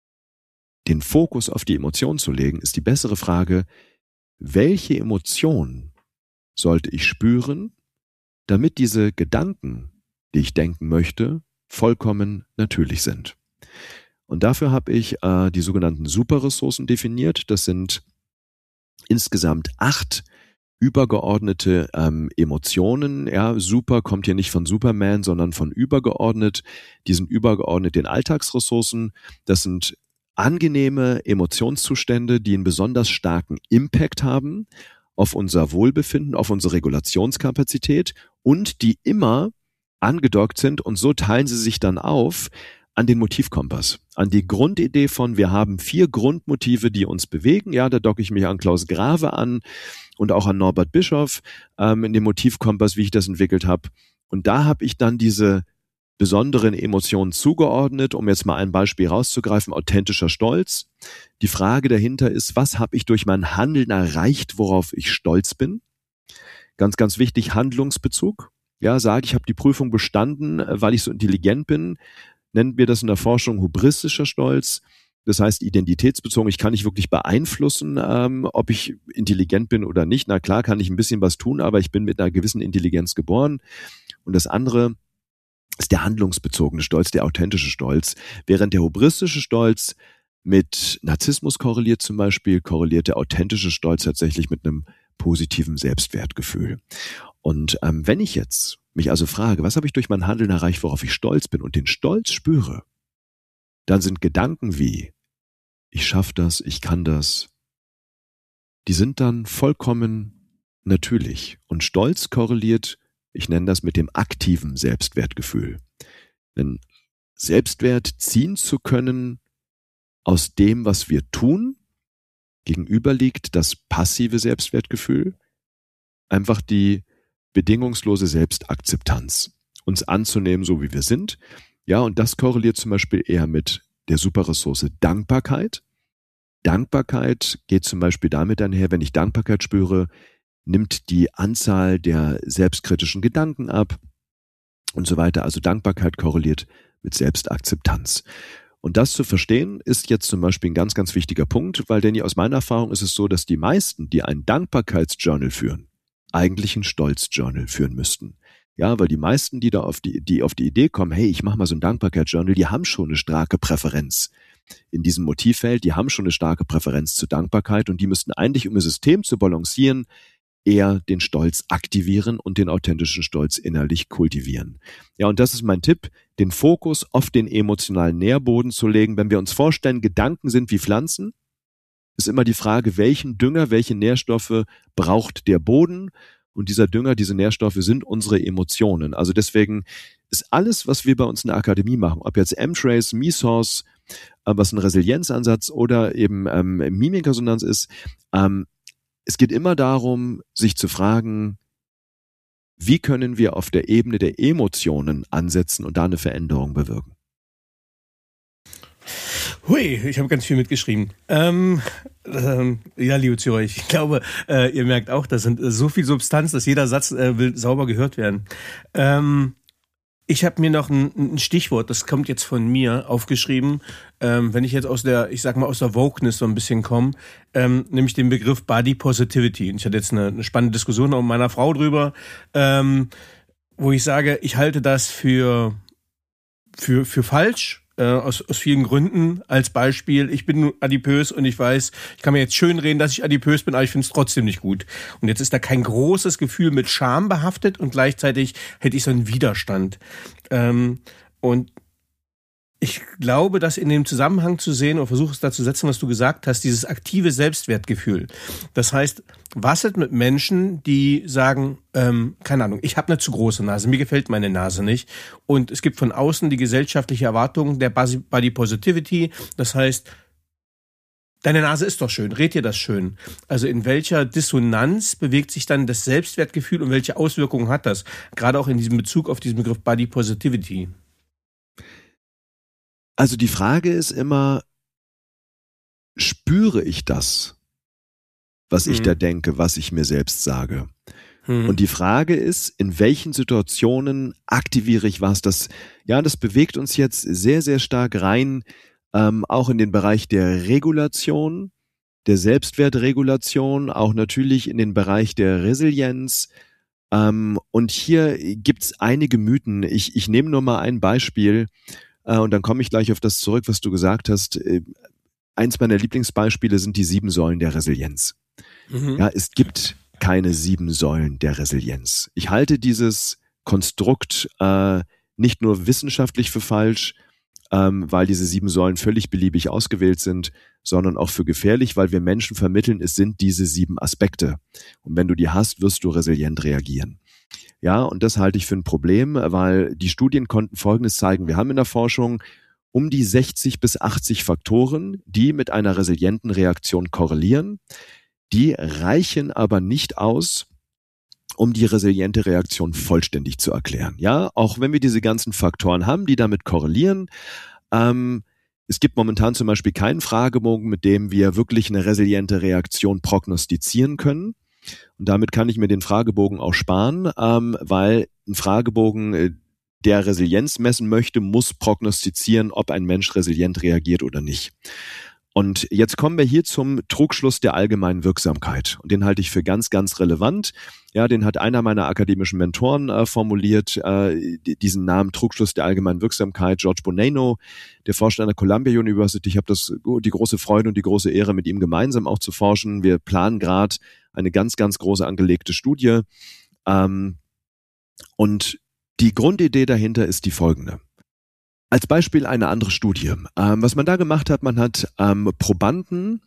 den Fokus auf die Emotion zu legen, ist die bessere Frage, welche Emotion sollte ich spüren, damit diese Gedanken, die ich denken möchte, vollkommen natürlich sind. Und dafür habe ich die sogenannten Superressourcen definiert. Das sind insgesamt 8 übergeordnete Emotionen. Ja, super kommt hier nicht von Superman, sondern von übergeordnet. Die sind übergeordnet den Alltagsressourcen. Das sind angenehme Emotionszustände, die einen besonders starken Impact haben auf unser Wohlbefinden, auf unsere Regulationskapazität und die immer angedockt sind, und so teilen sie sich dann auf an den Motivkompass, an die Grundidee von, wir haben 4 Grundmotive, die uns bewegen. Ja, da docke ich mich an Klaus Grave an und auch an Norbert Bischoff in dem Motivkompass, wie ich das entwickelt habe. Und da habe ich dann diese besonderen Emotionen zugeordnet, um jetzt mal ein Beispiel rauszugreifen, authentischer Stolz. Die Frage dahinter ist, was habe ich durch mein Handeln erreicht, worauf ich stolz bin? Ganz, ganz wichtig, Handlungsbezug. Ja, sage ich habe die Prüfung bestanden, weil ich so intelligent bin, nennen wir das in der Forschung hubristischer Stolz. Das heißt identitätsbezogen, ich kann nicht wirklich beeinflussen, ob ich intelligent bin oder nicht. Na klar kann ich ein bisschen was tun, aber ich bin mit einer gewissen Intelligenz geboren. Und das andere ist der handlungsbezogene Stolz, der authentische Stolz. Während der hubristische Stolz mit Narzissmus korreliert zum Beispiel, korreliert der authentische Stolz tatsächlich mit einem positiven Selbstwertgefühl. Und wenn ich jetzt mich also frage, was habe ich durch mein Handeln erreicht, worauf ich stolz bin und den Stolz spüre, dann sind Gedanken wie, ich schaffe das, ich kann das, die sind dann vollkommen natürlich. Und Stolz korreliert, ich nenne das mit dem aktiven Selbstwertgefühl. Denn Selbstwert ziehen zu können aus dem, was wir tun, gegenüber liegt das passive Selbstwertgefühl, einfach die bedingungslose Selbstakzeptanz, uns anzunehmen, so wie wir sind. Ja, und das korreliert zum Beispiel eher mit der Superressource Dankbarkeit. Dankbarkeit geht zum Beispiel damit einher, wenn ich Dankbarkeit spüre, nimmt die Anzahl der selbstkritischen Gedanken ab und so weiter. Also Dankbarkeit korreliert mit Selbstakzeptanz. Und das zu verstehen, ist jetzt zum Beispiel ein ganz, ganz wichtiger Punkt, weil denn aus meiner Erfahrung ist es so, dass die meisten, die ein Dankbarkeitsjournal führen, eigentlich ein Stolzjournal führen müssten. Ja, weil die meisten, die auf die Idee kommen, hey, ich mache mal so ein Dankbarkeitsjournal, die haben schon eine starke Präferenz in diesem Motivfeld, die haben schon eine starke Präferenz zur Dankbarkeit und die müssten eigentlich, um ihr System zu balancieren, eher den Stolz aktivieren und den authentischen Stolz innerlich kultivieren. Ja, und das ist mein Tipp, den Fokus auf den emotionalen Nährboden zu legen. Wenn wir uns vorstellen, Gedanken sind wie Pflanzen, ist immer die Frage, welchen Dünger, welche Nährstoffe braucht der Boden? Und dieser Dünger, diese Nährstoffe sind unsere Emotionen. Also deswegen ist alles, was wir bei uns in der Akademie machen, ob jetzt M-Trace, MeSource, was ein Resilienzansatz oder eben Mimikresonanz ist, es geht immer darum, sich zu fragen, wie können wir auf der Ebene der Emotionen ansetzen und da eine Veränderung bewirken. Hui, ich habe ganz viel mitgeschrieben. Ja, liebe Zuhörer, ich glaube, ihr merkt auch, das sind so viel Substanz, dass jeder Satz will sauber gehört werden. Ich habe mir noch ein Stichwort, das kommt jetzt von mir, aufgeschrieben, wenn ich jetzt aus der Wokeness so ein bisschen komme, nämlich den Begriff Body Positivity. Und ich hatte jetzt eine spannende Diskussion auch mit meiner Frau drüber, wo ich sage, ich halte das für falsch, aus vielen Gründen. Als Beispiel, ich bin adipös und ich weiß, ich kann mir jetzt schön reden, dass ich adipös bin, aber ich finde es trotzdem nicht gut. Und jetzt ist da kein großes Gefühl mit Scham behaftet und gleichzeitig hätte ich so einen Widerstand. Und ich glaube, das in dem Zusammenhang zu sehen oder versuche es da zu setzen, was du gesagt hast, dieses aktive Selbstwertgefühl. Das heißt, was ist mit Menschen, die sagen, keine Ahnung, ich habe eine zu große Nase, mir gefällt meine Nase nicht und es gibt von außen die gesellschaftliche Erwartung der Body Positivity, das heißt, deine Nase ist doch schön, red dir das schön. Also in welcher Dissonanz bewegt sich dann das Selbstwertgefühl und welche Auswirkungen hat das? Gerade auch in diesem Bezug auf diesen Begriff Body Positivity. Also die Frage ist immer, spüre ich das, was ich da denke, was ich mir selbst sage? Und die Frage ist, in welchen Situationen aktiviere ich was? Das bewegt uns jetzt sehr, sehr stark rein, auch in den Bereich der Regulation, der Selbstwertregulation, auch natürlich in den Bereich der Resilienz. Und hier gibt's einige Mythen. Ich nehme nur mal ein Beispiel. Und dann komme ich gleich auf das zurück, was du gesagt hast. Eins meiner Lieblingsbeispiele sind die 7 Säulen der Resilienz. Ja, es gibt keine 7 Säulen der Resilienz. Ich halte dieses Konstrukt nicht nur wissenschaftlich für falsch, weil diese 7 Säulen völlig beliebig ausgewählt sind, sondern auch für gefährlich, weil wir Menschen vermitteln, es sind diese 7 Aspekte. Und wenn du die hast, wirst du resilient reagieren. Ja, und das halte ich für ein Problem, weil die Studien konnten Folgendes zeigen. Wir haben in der Forschung um die 60 bis 80 Faktoren, die mit einer resilienten Reaktion korrelieren. Die reichen aber nicht aus, um die resiliente Reaktion vollständig zu erklären. Ja, auch wenn wir diese ganzen Faktoren haben, die damit korrelieren. Es gibt momentan zum Beispiel keinen Fragebogen, mit dem wir wirklich eine resiliente Reaktion prognostizieren können. Und damit kann ich mir den Fragebogen auch sparen, weil ein Fragebogen, der Resilienz messen möchte, muss prognostizieren, ob ein Mensch resilient reagiert oder nicht. Und jetzt kommen wir hier zum Trugschluss der allgemeinen Wirksamkeit. Und den halte ich für ganz, ganz relevant. Ja, den hat einer meiner akademischen Mentoren formuliert, diesen Namen Trugschluss der allgemeinen Wirksamkeit, George Bonanno, der forscht an der Columbia University. Ich habe die große Freude und die große Ehre, mit ihm gemeinsam auch zu forschen. Wir planen gerade eine ganz, ganz große angelegte Studie. Und die Grundidee dahinter ist die folgende. Als Beispiel eine andere Studie. Was man da gemacht hat, man hat Probanden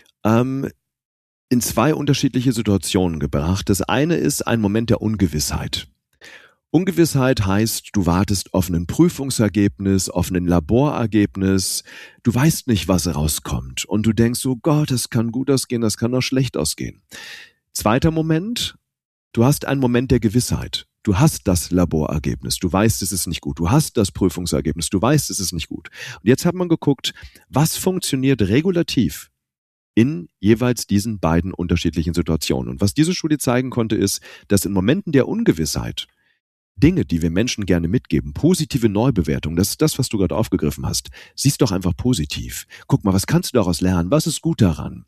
in 2 unterschiedliche Situationen gebracht. Das eine ist ein Moment der Ungewissheit. Ungewissheit heißt, du wartest auf ein Prüfungsergebnis, auf ein Laborergebnis. Du weißt nicht, was rauskommt. Und du denkst, oh Gott, das kann gut ausgehen, das kann auch schlecht ausgehen. Zweiter Moment, du hast einen Moment der Gewissheit. Du hast das Laborergebnis, du weißt, es ist nicht gut. Du hast das Prüfungsergebnis, du weißt, es ist nicht gut. Und jetzt hat man geguckt, was funktioniert regulativ in jeweils diesen beiden unterschiedlichen Situationen. Und was diese Studie zeigen konnte, ist, dass in Momenten der Ungewissheit Dinge, die wir Menschen gerne mitgeben, positive Neubewertung, das ist das, was du gerade aufgegriffen hast. Siehst doch einfach positiv. Guck mal, was kannst du daraus lernen? Was ist gut daran?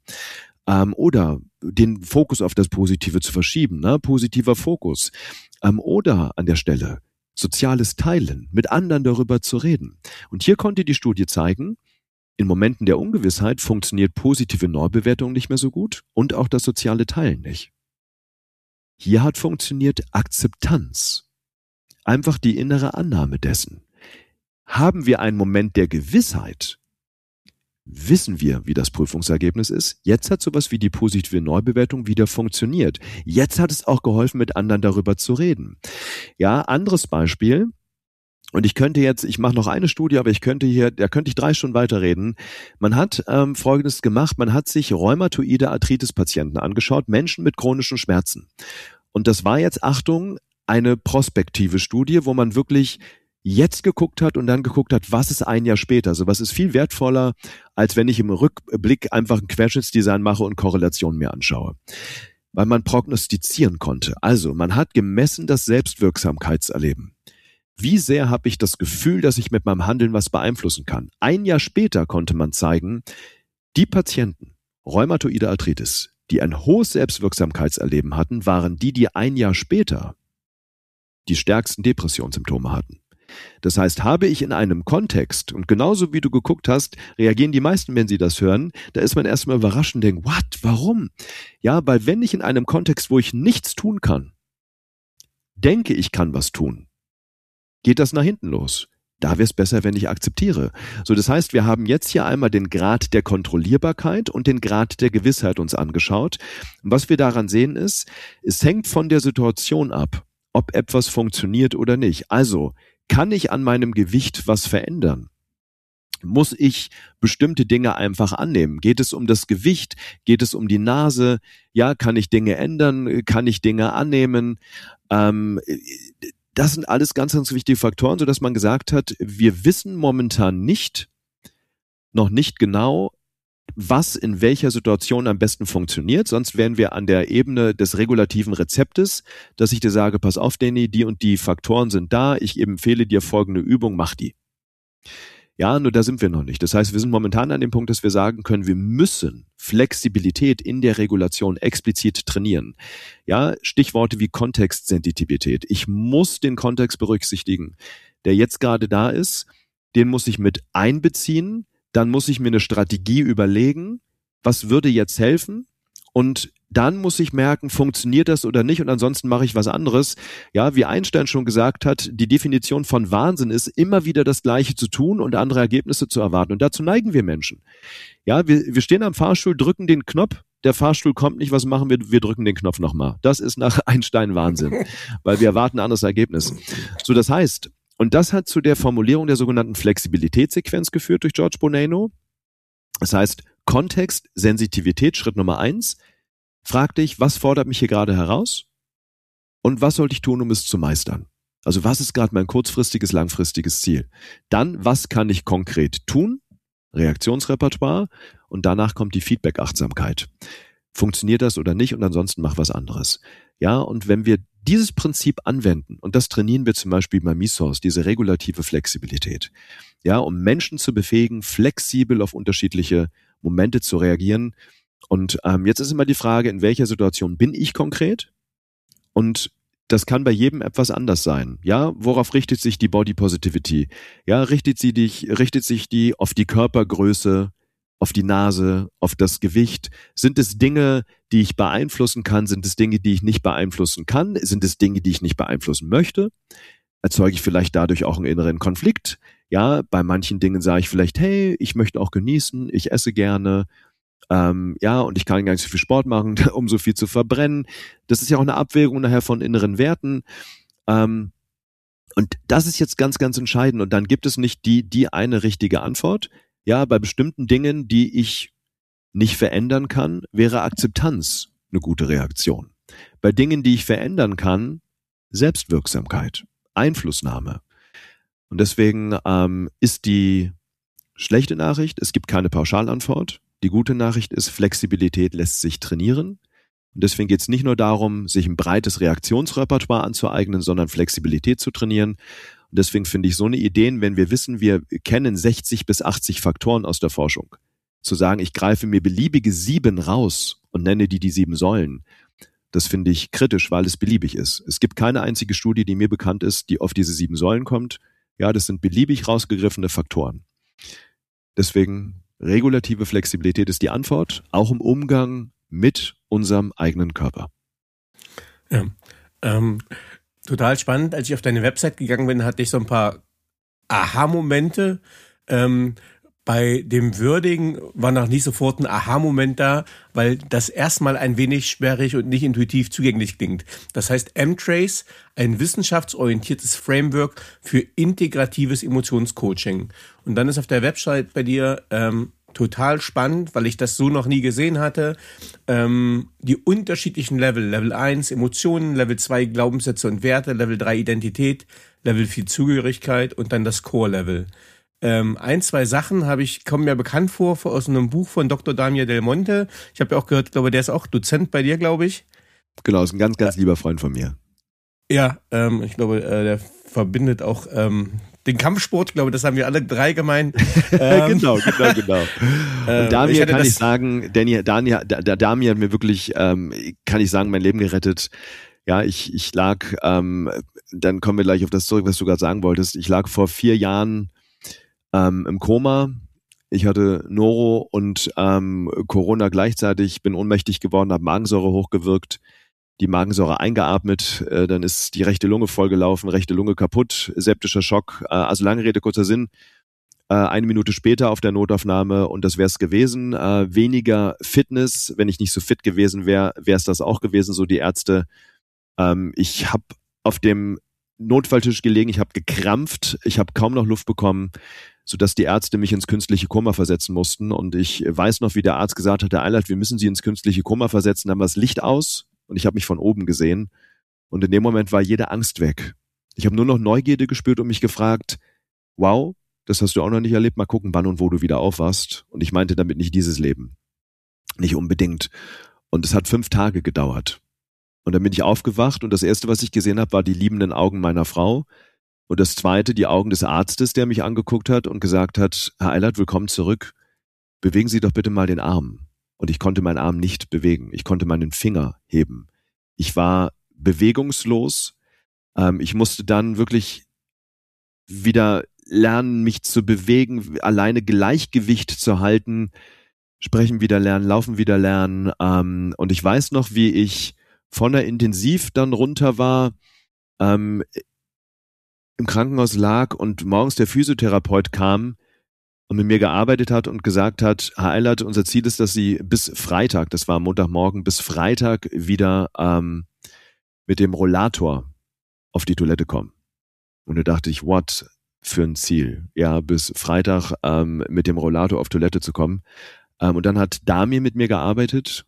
Oder den Fokus auf das Positive zu verschieben, ne? Positiver Fokus. Oder an der Stelle soziales Teilen, mit anderen darüber zu reden. Und hier konnte die Studie zeigen, in Momenten der Ungewissheit funktioniert positive Neubewertung nicht mehr so gut und auch das soziale Teilen nicht. Hier hat funktioniert Akzeptanz. Einfach die innere Annahme dessen. Haben wir einen Moment der Gewissheit, wissen wir, wie das Prüfungsergebnis ist. Jetzt hat sowas wie die positive Neubewertung wieder funktioniert. Jetzt hat es auch geholfen, mit anderen darüber zu reden. Ja, anderes Beispiel. Und ich mache noch eine Studie, aber da könnte ich 3 Stunden weiterreden. Man hat Folgendes gemacht. Man hat sich rheumatoide Arthritis-Patienten angeschaut, Menschen mit chronischen Schmerzen. Und das war jetzt, Achtung, eine prospektive Studie, wo man wirklich jetzt geguckt hat und dann geguckt hat, was ist ein Jahr später. Also was ist viel wertvoller, als wenn ich im Rückblick einfach ein Querschnittsdesign mache und Korrelationen mir anschaue. Weil man prognostizieren konnte. Also man hat gemessen das Selbstwirksamkeitserleben. Wie sehr habe ich das Gefühl, dass ich mit meinem Handeln was beeinflussen kann? Ein Jahr später konnte man zeigen, die Patienten, rheumatoide Arthritis, die ein hohes Selbstwirksamkeitserleben hatten, waren die ein Jahr später die stärksten Depressionssymptome hatten. Das heißt, habe ich in einem Kontext, und genauso wie du geguckt hast, reagieren die meisten, wenn sie das hören, da ist man erstmal überrascht und denkt, what, warum? Ja, weil wenn ich in einem Kontext, wo ich nichts tun kann, denke, ich kann was tun, geht das nach hinten los. Da wäre es besser, wenn ich akzeptiere. So, das heißt, wir haben jetzt hier einmal den Grad der Kontrollierbarkeit und den Grad der Gewissheit uns angeschaut. Und was wir daran sehen ist, es hängt von der Situation ab, ob etwas funktioniert oder nicht. Also, kann ich an meinem Gewicht was verändern? Muss ich bestimmte Dinge einfach annehmen? Geht es um das Gewicht? Geht es um die Nase? Ja, kann ich Dinge ändern? Kann ich Dinge annehmen? Das sind alles ganz, ganz wichtige Faktoren, sodass man gesagt hat, wir wissen momentan noch nicht genau, was in welcher Situation am besten funktioniert. Sonst wären wir an der Ebene des regulativen Rezeptes, dass ich dir sage, pass auf, Danny, die und die Faktoren sind da, ich empfehle dir folgende Übung, mach die. Ja, nur da sind wir noch nicht. Das heißt, wir sind momentan an dem Punkt, dass wir sagen können, wir müssen Flexibilität in der Regulation explizit trainieren. Ja, Stichworte wie Kontextsensitivität. Ich muss den Kontext berücksichtigen, der jetzt gerade da ist. Den muss ich mit einbeziehen. Dann muss ich mir eine Strategie überlegen, was würde jetzt helfen? Und dann muss ich merken, funktioniert das oder nicht, und ansonsten mache ich was anderes. Ja, wie Einstein schon gesagt hat, die Definition von Wahnsinn ist, immer wieder das Gleiche zu tun und andere Ergebnisse zu erwarten. Und dazu neigen wir Menschen. Ja, wir stehen am Fahrstuhl, drücken den Knopf, der Fahrstuhl kommt nicht, was machen wir? Wir drücken den Knopf nochmal. Das ist nach Einstein Wahnsinn, weil wir erwarten ein anderes Ergebnis. So, das heißt, und das hat zu der Formulierung der sogenannten Flexibilitätssequenz geführt durch George Bonanno. Das heißt, Kontext, Sensitivität, Schritt Nummer 1. Frag dich, was fordert mich hier gerade heraus? Und was sollte ich tun, um es zu meistern? Also was ist gerade mein kurzfristiges, langfristiges Ziel? Dann, was kann ich konkret tun? Reaktionsrepertoire. Und danach kommt die Feedback-Achtsamkeit. Funktioniert das oder nicht? Und ansonsten mach was anderes. Ja, und wenn wir dieses Prinzip anwenden, und das trainieren wir zum Beispiel bei Misos, diese regulative Flexibilität, ja, um Menschen zu befähigen, flexibel auf unterschiedliche Momente zu reagieren. Und jetzt ist immer die Frage, in welcher Situation bin ich konkret? Und das kann bei jedem etwas anders sein. Ja, worauf richtet sich die Body Positivity? Ja, richtet sich die auf die Körpergröße, auf die Nase, auf das Gewicht? Sind es Dinge, die ich beeinflussen kann? Sind es Dinge, die ich nicht beeinflussen kann? Sind es Dinge, die ich nicht beeinflussen möchte? Erzeuge ich vielleicht dadurch auch einen inneren Konflikt? Ja, bei manchen Dingen sage ich vielleicht, hey, ich möchte auch genießen, ich esse gerne, ja, und ich kann gar nicht so viel Sport machen, um so viel zu verbrennen. Das ist ja auch eine Abwägung nachher von inneren Werten. Und das ist jetzt ganz, ganz entscheidend. Und dann gibt es nicht die eine richtige Antwort. Ja, bei bestimmten Dingen, die ich nicht verändern kann, wäre Akzeptanz eine gute Reaktion. Bei Dingen, die ich verändern kann, Selbstwirksamkeit, Einflussnahme. Und deswegen ist die schlechte Nachricht, es gibt keine Pauschalantwort. Die gute Nachricht ist, Flexibilität lässt sich trainieren. Und deswegen geht es nicht nur darum, sich ein breites Reaktionsrepertoire anzueignen, sondern Flexibilität zu trainieren. Und deswegen finde ich so eine Idee, wenn wir wissen, wir kennen 60 bis 80 Faktoren aus der Forschung, zu sagen, ich greife mir beliebige 7 raus und nenne die 7 Säulen, das finde ich kritisch, weil es beliebig ist. Es gibt keine einzige Studie, die mir bekannt ist, die auf diese 7 Säulen kommt. Ja, das sind beliebig rausgegriffene Faktoren. Deswegen regulative Flexibilität ist die Antwort, auch im Umgang mit unserem eigenen Körper. Ja, total spannend. Als ich auf deine Website gegangen bin, hatte ich so ein paar Aha-Momente. Bei dem Würdigen war noch nicht sofort ein Aha-Moment da, weil das erstmal ein wenig sperrig und nicht intuitiv zugänglich klingt. Das heißt M-Trace, ein wissenschaftsorientiertes Framework für integratives Emotionscoaching. Und dann ist auf der Website bei dir total spannend, weil ich das so noch nie gesehen hatte, die unterschiedlichen Level. Level 1 Emotionen, Level 2 Glaubenssätze und Werte, Level 3 Identität, Level 4 Zugehörigkeit und dann das Core-Level. 2 Sachen kommen mir bekannt vor aus einem Buch von Dr. Daniel Del Monte. Ich habe ja auch gehört, glaube, der ist auch Dozent bei dir, glaube ich. Genau, ist ein ganz, ganz lieber Freund von mir. Ja, ich glaube, der verbindet auch den Kampfsport, ich glaube, das haben wir alle 3 gemeint. Genau. Und Damian kann ich sagen, Damian hat mir wirklich, kann ich sagen, mein Leben gerettet. Ja, ich lag, dann kommen wir gleich auf das zurück, was du gerade sagen wolltest. Ich lag vor 4 Jahren im Koma. Ich hatte Noro und Corona gleichzeitig, bin ohnmächtig geworden, habe Magensäure hochgewirkt, die Magensäure eingeatmet, dann ist die rechte Lunge vollgelaufen, rechte Lunge kaputt, septischer Schock. Also lange Rede, kurzer Sinn. 1 Minute später auf der Notaufnahme und das wäre es gewesen. Weniger Fitness, wenn ich nicht so fit gewesen wäre, wäre es das auch gewesen, so die Ärzte. Ich habe auf dem Notfalltisch gelegen, ich habe gekrampft, ich habe kaum noch Luft bekommen, sodass die Ärzte mich ins künstliche Koma versetzen mussten. Und ich weiß noch, wie der Arzt gesagt hat, Herr Eilert, wir müssen Sie ins künstliche Koma versetzen. Dann war das Licht aus und ich habe mich von oben gesehen. Und in dem Moment war jede Angst weg. Ich habe nur noch Neugierde gespürt und mich gefragt, wow, das hast du auch noch nicht erlebt, mal gucken, wann und wo du wieder aufwachst. Und ich meinte damit nicht dieses Leben. Nicht unbedingt. Und es hat 5 Tage gedauert. Und dann bin ich aufgewacht und das Erste, was ich gesehen habe, war die liebenden Augen meiner Frau. Und das Zweite, die Augen des Arztes, der mich angeguckt hat und gesagt hat, Herr Eilert, willkommen zurück. Bewegen Sie doch bitte mal den Arm. Und ich konnte meinen Arm nicht bewegen. Ich konnte meinen Finger heben. Ich war bewegungslos. Ich musste dann wirklich wieder lernen, mich zu bewegen, alleine Gleichgewicht zu halten, sprechen wieder lernen, laufen wieder lernen. Und ich weiß noch, wie ich von der Intensiv dann runter war, im Krankenhaus lag und morgens der Physiotherapeut kam und mit mir gearbeitet hat und gesagt hat, Herr Eilert, unser Ziel ist, dass Sie bis Freitag, das war Montagmorgen, bis Freitag wieder mit dem Rollator auf die Toilette kommen. Und da dachte ich, what für ein Ziel, ja, bis Freitag mit dem Rollator auf Toilette zu kommen. Und dann hat Damir mit mir gearbeitet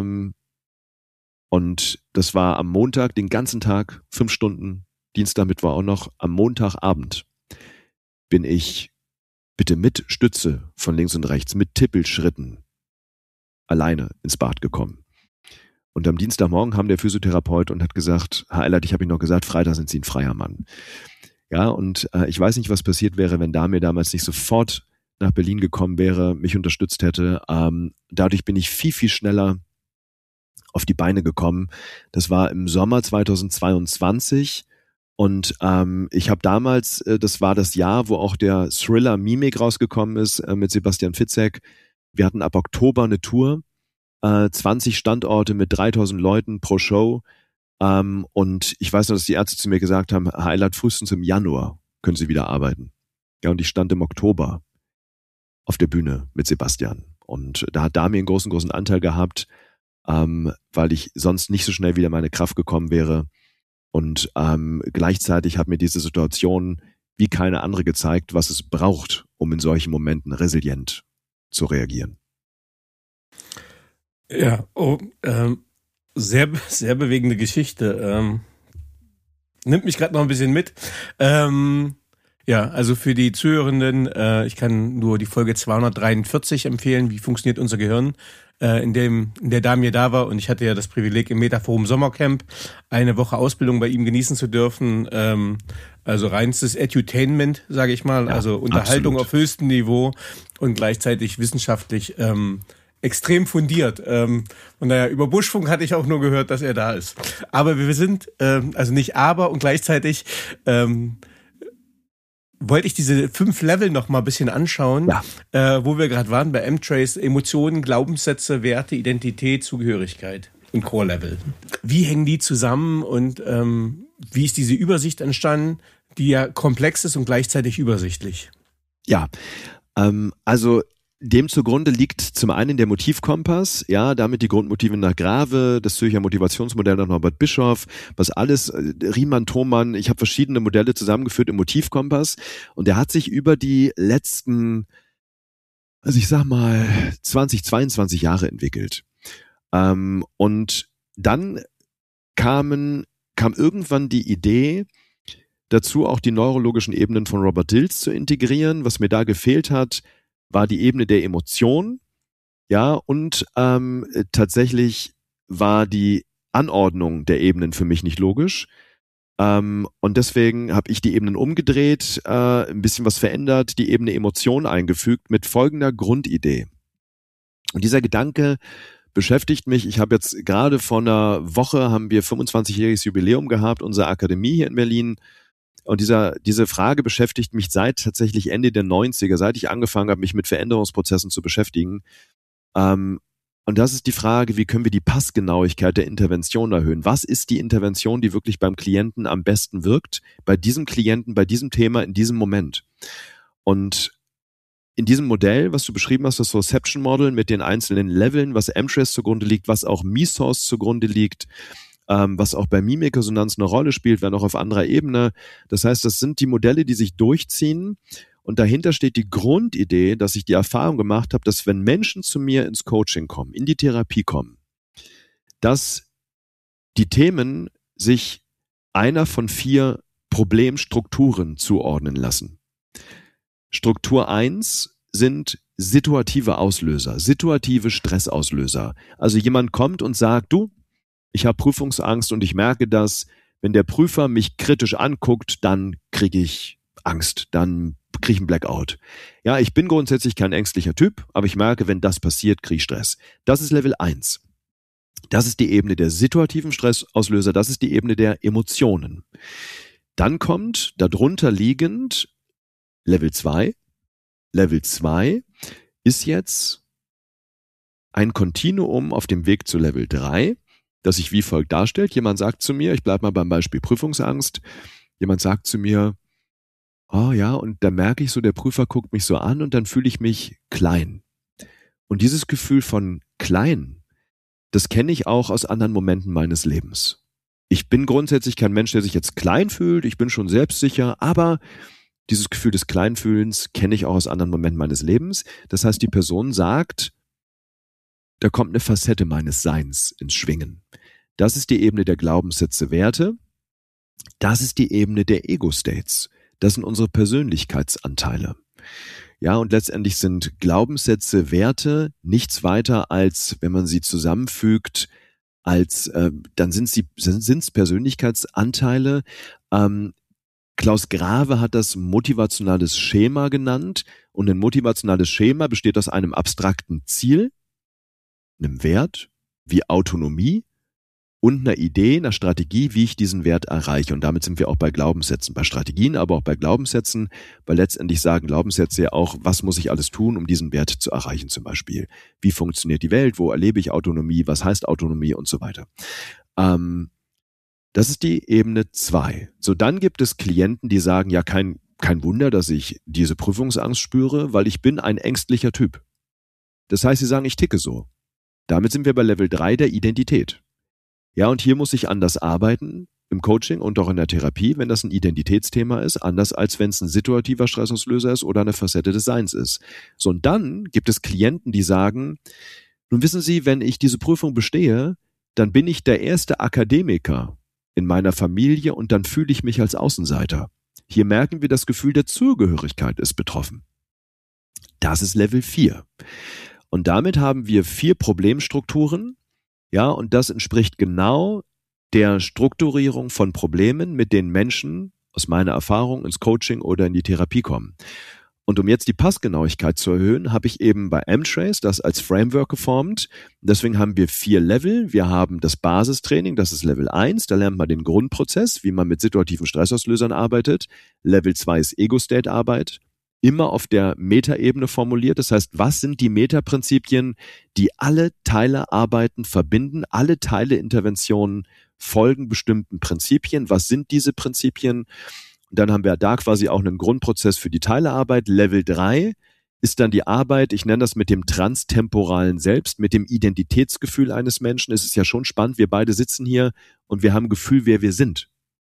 und das war am Montag den ganzen Tag, 5 Stunden, Dienstag, Mittwoch auch noch. Am Montagabend bin ich bitte mit Stütze von links und rechts, mit Tippelschritten alleine ins Bad gekommen. Und am Dienstagmorgen kam der Physiotherapeut und hat gesagt, Herr Eilert, ich habe Ihnen noch gesagt, Freitag sind Sie ein freier Mann. Ja, und ich weiß nicht, was passiert wäre, wenn Damir damals nicht sofort nach Berlin gekommen wäre, mich unterstützt hätte. Dadurch bin ich viel, viel schneller auf die Beine gekommen. Das war im Sommer 2022 und ich habe damals, das war das Jahr, wo auch der Thriller Mimik rausgekommen ist mit Sebastian Fitzek. Wir hatten ab Oktober eine Tour, 20 Standorte mit 3000 Leuten pro Show. Und ich weiß noch, dass die Ärzte zu mir gesagt haben, Herr Eilert, frühestens im Januar können Sie wieder arbeiten. Ja, und ich stand im Oktober auf der Bühne mit Sebastian. Und da hat Damir einen großen Anteil gehabt, weil ich sonst nicht so schnell wieder in meine Kraft gekommen wäre. Und gleichzeitig hat mir diese Situation wie keine andere gezeigt, was es braucht, um in solchen Momenten resilient zu reagieren. Ja, sehr, sehr bewegende Geschichte. Nimmt mich gerade noch ein bisschen mit. Ja, also für die Zuhörenden, ich kann nur die Folge 243 empfehlen, wie funktioniert unser Gehirn, in der Damir da war. Und ich hatte ja das Privileg, im Metaforum Sommercamp 1 Woche Ausbildung bei ihm genießen zu dürfen. Also reinstes Edutainment, sage ich mal, ja, also Unterhaltung absolut auf höchstem Niveau und gleichzeitig wissenschaftlich extrem fundiert. Und naja, über Buschfunk hatte ich auch nur gehört, dass er da ist. Aber wir sind, also nicht aber, und gleichzeitig wollte ich diese 5 Level noch mal ein bisschen anschauen, ja, wo wir gerade waren, bei M-Trace, Emotionen, Glaubenssätze, Werte, Identität, Zugehörigkeit und Core-Level. Wie hängen die zusammen und wie ist diese Übersicht entstanden, die ja komplex ist und gleichzeitig übersichtlich? Ja, also dem zugrunde liegt zum einen der Motivkompass, ja, damit die Grundmotive nach Grave, das Zürcher Motivationsmodell nach Norbert Bischoff, was alles, Riemann, Thomann, ich habe verschiedene Modelle zusammengeführt im Motivkompass und der hat sich über die letzten, also ich sag mal, 20, 22 Jahre entwickelt. Und dann kam irgendwann die Idee, dazu auch die neurologischen Ebenen von Robert Dills zu integrieren. Was mir da gefehlt hat, war die Ebene der Emotion, ja, und tatsächlich war die Anordnung der Ebenen für mich nicht logisch. Und deswegen habe ich die Ebenen umgedreht, ein bisschen was verändert, die Ebene Emotion eingefügt mit folgender Grundidee. Und dieser Gedanke beschäftigt mich. Ich habe jetzt gerade vor einer Woche haben wir 25-jähriges Jubiläum gehabt, unsere Akademie hier in Berlin. Und diese Frage beschäftigt mich seit tatsächlich Ende der 90er, seit ich angefangen habe, mich mit Veränderungsprozessen zu beschäftigen. Und das ist die Frage, wie können wir die Passgenauigkeit der Intervention erhöhen? Was ist die Intervention, die wirklich beim Klienten am besten wirkt? Bei diesem Klienten, bei diesem Thema, in diesem Moment. Und in diesem Modell, was du beschrieben hast, das Reception Model mit den einzelnen Leveln, was M-Trace zugrunde liegt, was auch MeSource zugrunde liegt, was auch bei Mimikresonanz eine Rolle spielt, wenn auch auf anderer Ebene. Das heißt, das sind die Modelle, die sich durchziehen. Und dahinter steht die Grundidee, dass ich die Erfahrung gemacht habe, dass wenn Menschen zu mir ins Coaching kommen, in die Therapie kommen, dass die Themen sich einer von 4 Problemstrukturen zuordnen lassen. Struktur 1 sind situative Auslöser, situative Stressauslöser. Also jemand kommt und sagt, du, ich habe Prüfungsangst und ich merke, dass, wenn der Prüfer mich kritisch anguckt, dann kriege ich Angst, dann kriege ich einen Blackout. Ja, ich bin grundsätzlich kein ängstlicher Typ, aber ich merke, wenn das passiert, kriege ich Stress. Das ist Level 1. Das ist die Ebene der situativen Stressauslöser, das ist die Ebene der Emotionen. Dann kommt darunter liegend Level 2. Level 2 ist jetzt ein Kontinuum auf dem Weg zu Level 3, das sich wie folgt darstellt. Jemand sagt zu mir, ich bleibe mal beim Beispiel Prüfungsangst, jemand sagt zu mir, oh ja, und da merke ich so, der Prüfer guckt mich so an und dann fühle ich mich klein. Und dieses Gefühl von klein, das kenne ich auch aus anderen Momenten meines Lebens. Ich bin grundsätzlich kein Mensch, der sich jetzt klein fühlt, ich bin schon selbstsicher, aber dieses Gefühl des Kleinfühlens kenne ich auch aus anderen Momenten meines Lebens. Das heißt, die Person sagt, da kommt eine Facette meines Seins ins Schwingen. Das ist die Ebene der Glaubenssätze, Werte. Das ist die Ebene der Ego-States. Das sind unsere Persönlichkeitsanteile. Ja, und letztendlich sind Glaubenssätze, Werte nichts weiter als, wenn man sie zusammenfügt, dann sind's Persönlichkeitsanteile. Klaus Grave hat das motivationales Schema genannt. Und ein motivationales Schema besteht aus einem abstrakten Ziel, einem Wert wie Autonomie und einer Idee, einer Strategie, wie ich diesen Wert erreiche. Und damit sind wir auch bei Glaubenssätzen, bei Strategien, aber auch bei Glaubenssätzen, weil letztendlich sagen Glaubenssätze ja auch, was muss ich alles tun, um diesen Wert zu erreichen zum Beispiel. Wie funktioniert die Welt? Wo erlebe ich Autonomie? Was heißt Autonomie? Und so weiter. Das ist die Ebene 2. So, dann gibt es Klienten, die sagen, ja, kein Wunder, dass ich diese Prüfungsangst spüre, weil ich bin ein ängstlicher Typ. Das heißt, sie sagen, ich ticke so. Damit sind wir bei Level 3 der Identität. Ja, und hier muss ich anders arbeiten, im Coaching und auch in der Therapie, wenn das ein Identitätsthema ist, anders als wenn es ein situativer Stressauslöser ist oder eine Facette des Seins ist. So, und dann gibt es Klienten, die sagen, nun wissen Sie, wenn ich diese Prüfung bestehe, dann bin ich der erste Akademiker in meiner Familie und dann fühle ich mich als Außenseiter. Hier merken wir, das Gefühl der Zugehörigkeit ist betroffen. Das ist Level 4. Und damit haben wir 4 Problemstrukturen, ja, und das entspricht genau der Strukturierung von Problemen, mit denen Menschen aus meiner Erfahrung ins Coaching oder in die Therapie kommen. Und um jetzt die Passgenauigkeit zu erhöhen, habe ich eben bei M-Trace das als Framework geformt. Deswegen haben wir 4 Level. Wir haben das Basistraining, das ist Level 1. Da lernt man den Grundprozess, wie man mit situativen Stressauslösern arbeitet. Level 2 ist Ego-State-Arbeit. Immer auf der Metaebene formuliert. Das heißt, was sind die Metaprinzipien, die alle Teilearbeiten verbinden? Alle Teileinterventionen folgen bestimmten Prinzipien. Was sind diese Prinzipien? Und dann haben wir da quasi auch einen Grundprozess für die Teilearbeit. Level 3 ist dann die Arbeit, ich nenne das mit dem transtemporalen Selbst, mit dem Identitätsgefühl eines Menschen. Es ist ja schon spannend, wir beide sitzen hier und wir haben ein Gefühl, wer wir sind.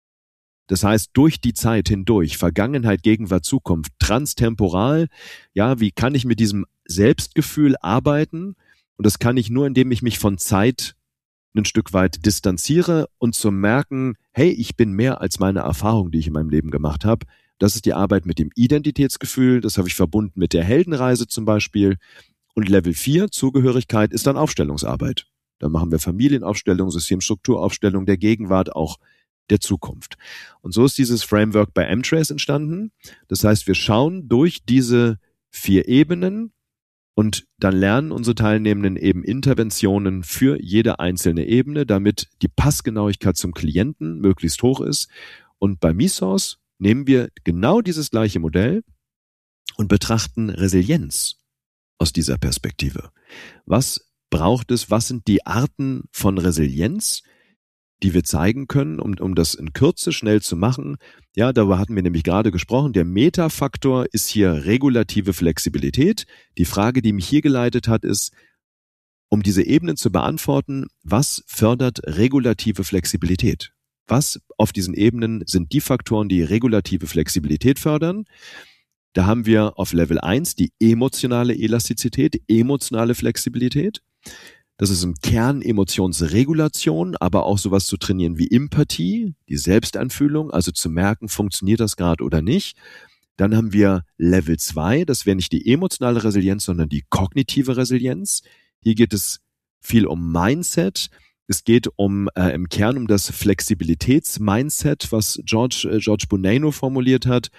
Das heißt, durch die Zeit hindurch, Vergangenheit, Gegenwart, Zukunft, transtemporal, ja, wie kann ich mit diesem Selbstgefühl arbeiten? Und das kann ich nur, indem ich mich von Zeit ein Stück weit distanziere und zu merken, hey, ich bin mehr als meine Erfahrung, die ich in meinem Leben gemacht habe. Das ist die Arbeit mit dem Identitätsgefühl, das habe ich verbunden mit der Heldenreise zum Beispiel. Und Level 4, Zugehörigkeit, ist dann Aufstellungsarbeit. Da machen wir Familienaufstellung, Systemstrukturaufstellung der Gegenwart, auch der Zukunft. Und so ist dieses Framework bei M-Trace entstanden. Das heißt, wir schauen durch diese 4 Ebenen Und dann lernen unsere Teilnehmenden eben Interventionen für jede einzelne Ebene, damit die Passgenauigkeit zum Klienten möglichst hoch ist. Und bei Mesource nehmen wir genau dieses gleiche Modell und betrachten Resilienz aus dieser Perspektive. Was braucht es? Was sind die Arten von Resilienz, die wir zeigen können, um das in Kürze schnell zu machen? Ja, darüber hatten wir nämlich gerade gesprochen. Der Metafaktor ist hier regulative Flexibilität. Die Frage, die mich hier geleitet hat, ist, um diese Ebenen zu beantworten, was fördert regulative Flexibilität? Was auf diesen Ebenen sind die Faktoren, die regulative Flexibilität fördern? Da haben wir auf Level 1 die emotionale Elastizität, emotionale Flexibilität. Das ist im Kern Emotionsregulation, aber auch sowas zu trainieren wie Empathie, die Selbsteinfühlung, also zu merken, funktioniert das gerade oder nicht. Dann haben wir Level 2, das wäre nicht die emotionale Resilienz, sondern die kognitive Resilienz. Hier geht es viel um Mindset. Es geht im Kern um das Flexibilitäts-Mindset, was George Bonanno formuliert hat.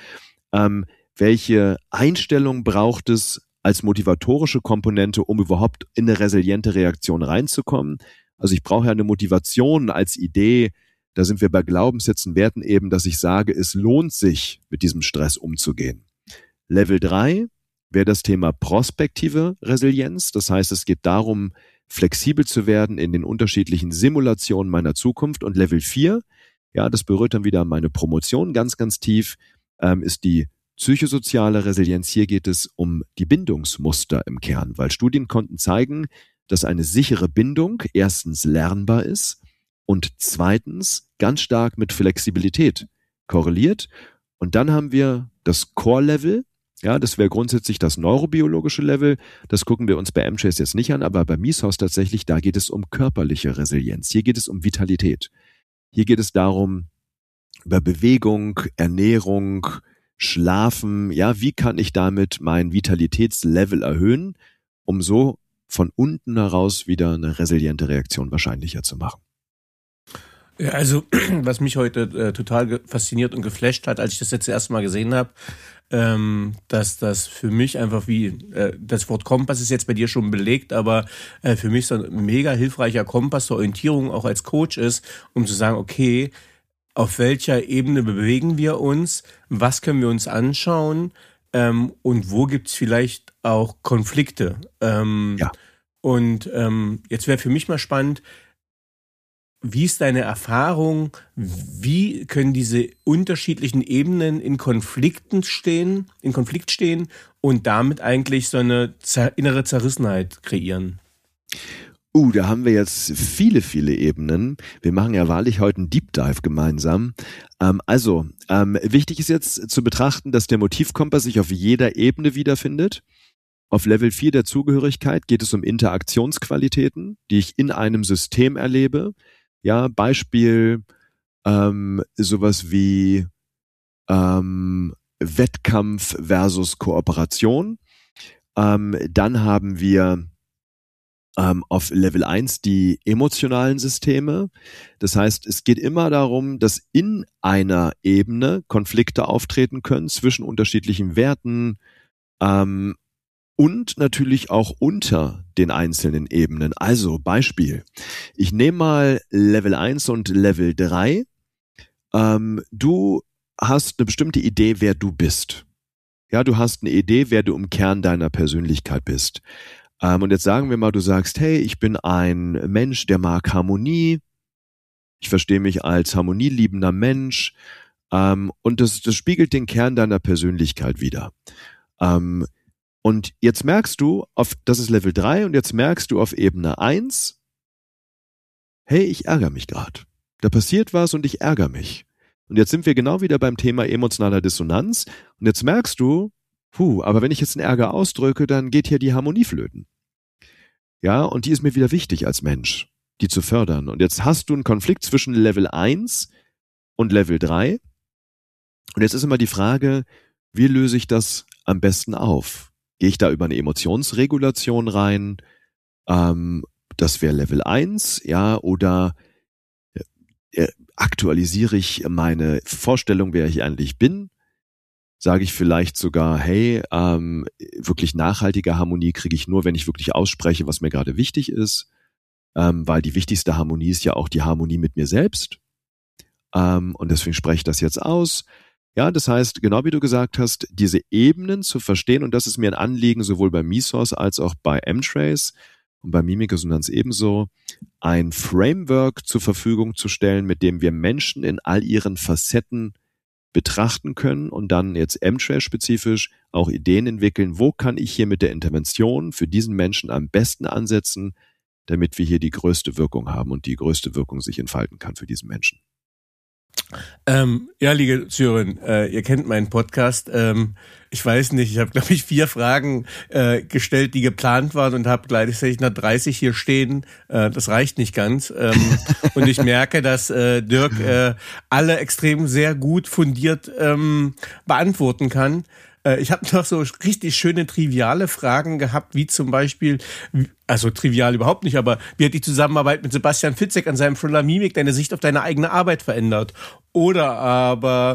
Welche Einstellung braucht es als motivatorische Komponente, um überhaupt in eine resiliente Reaktion reinzukommen? Also ich brauche ja eine Motivation als Idee. Da sind wir bei Glaubenssätzen, Werten eben, dass ich sage, es lohnt sich, mit diesem Stress umzugehen. Level 3 wäre das Thema prospektive Resilienz. Das heißt, es geht darum, flexibel zu werden in den unterschiedlichen Simulationen meiner Zukunft. Und Level 4, ja, das berührt dann wieder meine Promotion ganz, ganz tief, ist die psychosoziale Resilienz. Hier geht es um die Bindungsmuster im Kern, weil Studien konnten zeigen, dass eine sichere Bindung erstens lernbar ist und zweitens ganz stark mit Flexibilität korreliert. Und dann haben wir das Core-Level. Ja, das wäre grundsätzlich das neurobiologische Level. Das gucken wir uns bei MChase jetzt nicht an, aber bei Mesource tatsächlich, da geht es um körperliche Resilienz. Hier geht es um Vitalität. Hier geht es darum, über Bewegung, Ernährung, Schlafen, ja, wie kann ich damit mein Vitalitätslevel erhöhen, um so von unten heraus wieder eine resiliente Reaktion wahrscheinlicher zu machen? Ja, also was mich heute total fasziniert und geflasht hat, als ich das jetzt erstmal gesehen habe, dass das für mich einfach wie das Wort Kompass ist jetzt bei dir schon belegt, aber für mich so ein mega hilfreicher Kompass zur Orientierung auch als Coach ist, um zu sagen, okay, auf welcher Ebene bewegen wir uns, was können wir uns anschauen und wo gibt's vielleicht auch Konflikte. Und jetzt wäre für mich mal spannend, wie ist deine Erfahrung, wie können diese unterschiedlichen Ebenen in Konflikt stehen und damit eigentlich so eine innere Zerrissenheit kreieren? Da haben wir jetzt viele, viele Ebenen. Wir machen ja wahrlich heute einen Deep Dive gemeinsam. Wichtig ist jetzt zu betrachten, dass der Motivkompass sich auf jeder Ebene wiederfindet. Auf Level 4 der Zugehörigkeit geht es um Interaktionsqualitäten, die ich in einem System erlebe. Ja, Beispiel sowas wie Wettkampf versus Kooperation. Dann haben wir auf Level 1 die emotionalen Systeme. Das heißt, es geht immer darum, dass in einer Ebene Konflikte auftreten können zwischen unterschiedlichen Werten und natürlich auch unter den einzelnen Ebenen. Also Beispiel, ich nehme mal Level 1 und Level 3. Du hast eine bestimmte Idee, wer du bist. Ja, du hast eine Idee, wer du im Kern deiner Persönlichkeit bist. Und jetzt sagen wir mal, du sagst, hey, ich bin ein Mensch, der mag Harmonie. Ich verstehe mich als harmonieliebender Mensch. Und das spiegelt den Kern deiner Persönlichkeit wider. Und jetzt merkst du, das ist Level 3, und jetzt merkst du auf Ebene 1, hey, ich ärgere mich gerade. Da passiert was und ich ärgere mich. Und jetzt sind wir genau wieder beim Thema emotionaler Dissonanz. Und jetzt merkst du, aber wenn ich jetzt einen Ärger ausdrücke, dann geht hier die Harmonie flöten. Ja, und die ist mir wieder wichtig als Mensch, die zu fördern. Und jetzt hast du einen Konflikt zwischen Level 1 und Level 3. Und jetzt ist immer die Frage, wie löse ich das am besten auf? Gehe ich da über eine Emotionsregulation rein? Das wäre Level 1, ja, oder aktualisiere ich meine Vorstellung, wer ich eigentlich bin? Sage ich vielleicht sogar, hey, wirklich nachhaltige Harmonie kriege ich nur, wenn ich wirklich ausspreche, was mir gerade wichtig ist, weil die wichtigste Harmonie ist ja auch die Harmonie mit mir selbst. Und deswegen spreche ich das jetzt aus. Ja, das heißt, genau wie du gesagt hast, diese Ebenen zu verstehen, und das ist mir ein Anliegen, sowohl bei Mesos als auch bei M-Trace und bei Mimikresonanz ebenso, ein Framework zur Verfügung zu stellen, mit dem wir Menschen in all ihren Facetten betrachten können und dann jetzt M-Trace-spezifisch auch Ideen entwickeln, wo kann ich hier mit der Intervention für diesen Menschen am besten ansetzen, damit wir hier die größte Wirkung haben und die größte Wirkung sich entfalten kann für diesen Menschen. Ja, liebe Zuhörerin, ihr kennt meinen Podcast. Ich weiß nicht, ich habe, glaube ich, 4 Fragen gestellt, die geplant waren und habe gleichzeitig nach 30 hier stehen. Das reicht nicht ganz. Und ich merke, dass Dirk alle extrem sehr gut fundiert beantworten kann. Ich habe noch so richtig schöne triviale Fragen gehabt, wie zum Beispiel, also trivial überhaupt nicht, aber wie hat die Zusammenarbeit mit Sebastian Fitzek an seinem Thriller Mimik deine Sicht auf deine eigene Arbeit verändert? Oder aber,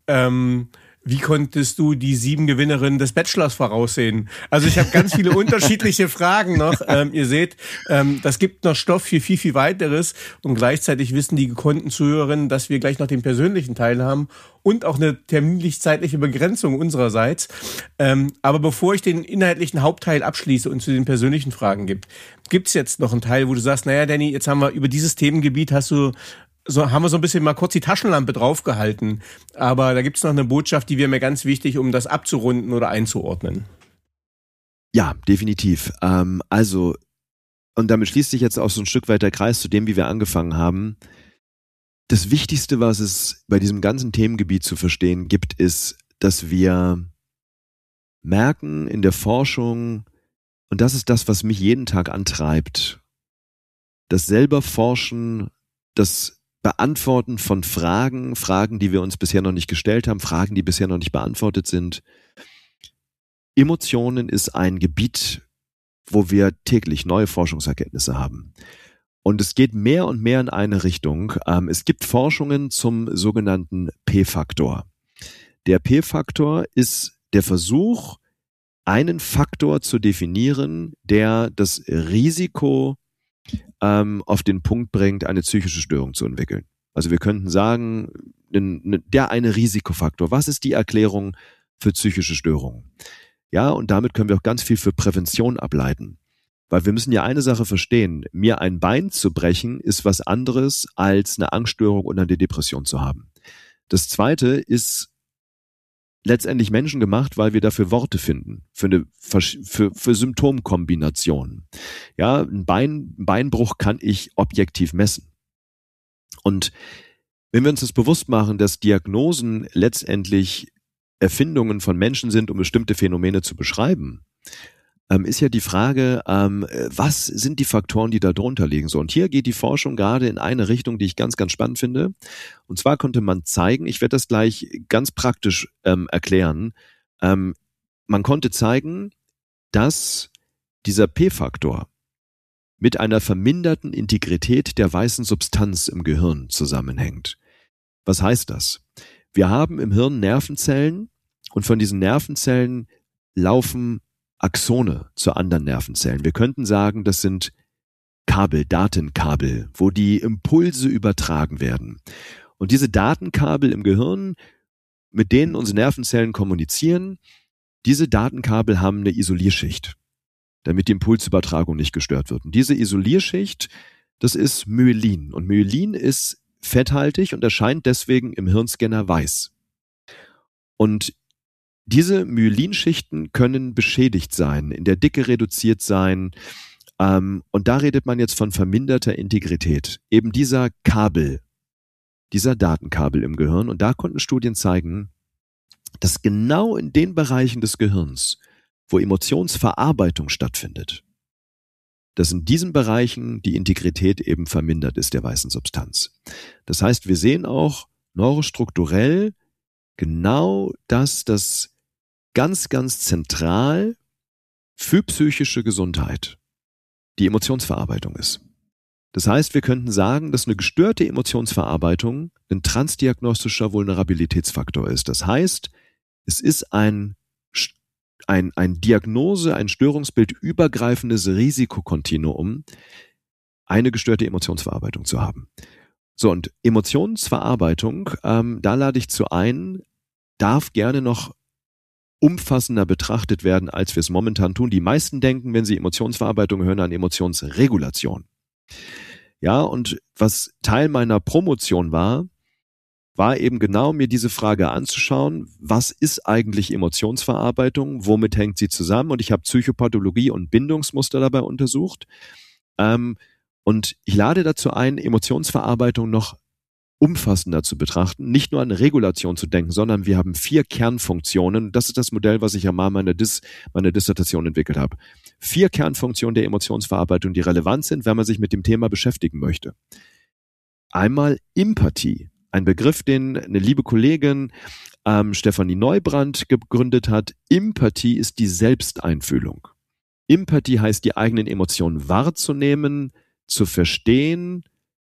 wie konntest du die 7 Gewinnerinnen des Bachelors voraussehen? Also ich habe ganz viele unterschiedliche Fragen noch. Ihr seht, das gibt noch Stoff für viel, viel weiteres. Und gleichzeitig wissen die gekonnten Zuhörerinnen, dass wir gleich noch den persönlichen Teil haben und auch eine terminlich-zeitliche Begrenzung unsererseits. Aber bevor ich den inhaltlichen Hauptteil abschließe und zu den persönlichen Fragen gibt's jetzt noch einen Teil, wo du sagst, naja, Danny, jetzt haben wir über dieses Themengebiet haben wir so ein bisschen mal kurz die Taschenlampe draufgehalten. Aber da gibt's noch eine Botschaft, die wäre mir ganz wichtig, um das abzurunden oder einzuordnen. Ja, definitiv. Also, und damit schließt sich jetzt auch so ein Stück weit der Kreis zu dem, wie wir angefangen haben. Das Wichtigste, was es bei diesem ganzen Themengebiet zu verstehen gibt, ist, dass wir merken in der Forschung, und das ist das, was mich jeden Tag antreibt, das selber Forschen, das Beantworten von Fragen, die wir uns bisher noch nicht gestellt haben, Fragen, die bisher noch nicht beantwortet sind. Emotionen ist ein Gebiet, wo wir täglich neue Forschungserkenntnisse haben. Und es geht mehr und mehr in eine Richtung. Es gibt Forschungen zum sogenannten P-Faktor. Der P-Faktor ist der Versuch, einen Faktor zu definieren, der das Risiko auf den Punkt bringt, eine psychische Störung zu entwickeln. Also wir könnten sagen, der eine Risikofaktor. Was ist die Erklärung für psychische Störungen? Ja, und damit können wir auch ganz viel für Prävention ableiten. Weil wir müssen ja eine Sache verstehen, mir ein Bein zu brechen, ist was anderes, als eine Angststörung oder eine Depression zu haben. Das Zweite ist letztendlich menschengemacht, weil wir dafür Worte finden, für Symptomkombinationen. Ja, ein Beinbruch kann ich objektiv messen. Und wenn wir uns das bewusst machen, dass Diagnosen letztendlich Erfindungen von Menschen sind, um bestimmte Phänomene zu beschreiben, ist ja die Frage, was sind die Faktoren, die da drunter liegen? So, und hier geht die Forschung gerade in eine Richtung, die ich ganz, ganz spannend finde. Und zwar konnte man zeigen, ich werde das gleich ganz praktisch erklären, man konnte zeigen, dass dieser P-Faktor mit einer verminderten Integrität der weißen Substanz im Gehirn zusammenhängt. Was heißt das? Wir haben im Hirn Nervenzellen und von diesen Nervenzellen laufen Axone zu anderen Nervenzellen. Wir könnten sagen, das sind Kabel, Datenkabel, wo die Impulse übertragen werden. Und diese Datenkabel im Gehirn, mit denen unsere Nervenzellen kommunizieren, diese Datenkabel haben eine Isolierschicht, damit die Impulsübertragung nicht gestört wird. Und diese Isolierschicht, das ist Myelin. Und Myelin ist fetthaltig und erscheint deswegen im Hirnscanner weiß. Und diese Myelinschichten können beschädigt sein, in der Dicke reduziert sein. Und da redet man jetzt von verminderter Integrität. Eben dieser Datenkabel im Gehirn. Und da konnten Studien zeigen, dass genau in den Bereichen des Gehirns, wo Emotionsverarbeitung stattfindet, dass in diesen Bereichen die Integrität eben vermindert ist der weißen Substanz. Das heißt, wir sehen auch neurostrukturell genau, dass das ganz, ganz zentral für psychische Gesundheit die Emotionsverarbeitung ist. Das heißt, wir könnten sagen, dass eine gestörte Emotionsverarbeitung ein transdiagnostischer Vulnerabilitätsfaktor ist. Das heißt, Es ist ein Diagnose, ein Störungsbild übergreifendes Risikokontinuum, eine gestörte Emotionsverarbeitung zu haben. So, und Emotionsverarbeitung, da lade ich zu ein, darf gerne noch umfassender betrachtet werden, als wir es momentan tun. Die meisten denken, wenn sie Emotionsverarbeitung hören, an Emotionsregulation. Ja, und was Teil meiner Promotion war eben genau, mir diese Frage anzuschauen, was ist eigentlich Emotionsverarbeitung, womit hängt sie zusammen? Und ich habe Psychopathologie und Bindungsmuster dabei untersucht. Und ich lade dazu ein, Emotionsverarbeitung noch umfassender zu betrachten, nicht nur an Regulation zu denken, sondern wir haben 4 Kernfunktionen. Das ist das Modell, was ich ja mal meine Dissertation entwickelt habe. 4 Kernfunktionen der Emotionsverarbeitung, die relevant sind, wenn man sich mit dem Thema beschäftigen möchte. Einmal Empathie, ein Begriff, den eine liebe Kollegin Stefanie Neubrandt gegründet hat. Empathie ist die Selbsteinfühlung. Empathie heißt, die eigenen Emotionen wahrzunehmen, zu verstehen,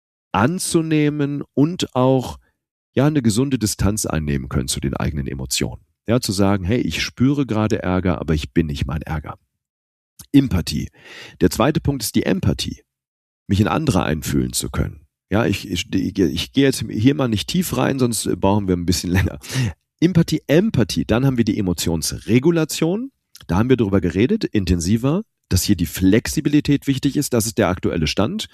anzunehmen und auch eine gesunde Distanz einnehmen können zu den eigenen Emotionen. Ja, zu sagen, hey, ich spüre gerade Ärger, aber ich bin nicht mein Ärger. Empathie. Der zweite Punkt ist die Empathie, mich in andere einfühlen zu können. Ja, ich gehe jetzt hier mal nicht tief rein, sonst brauchen wir ein bisschen länger. Empathie, dann haben wir die Emotionsregulation. Da haben wir darüber geredet, intensiver, dass hier die Flexibilität wichtig ist. Das ist der aktuelle Stand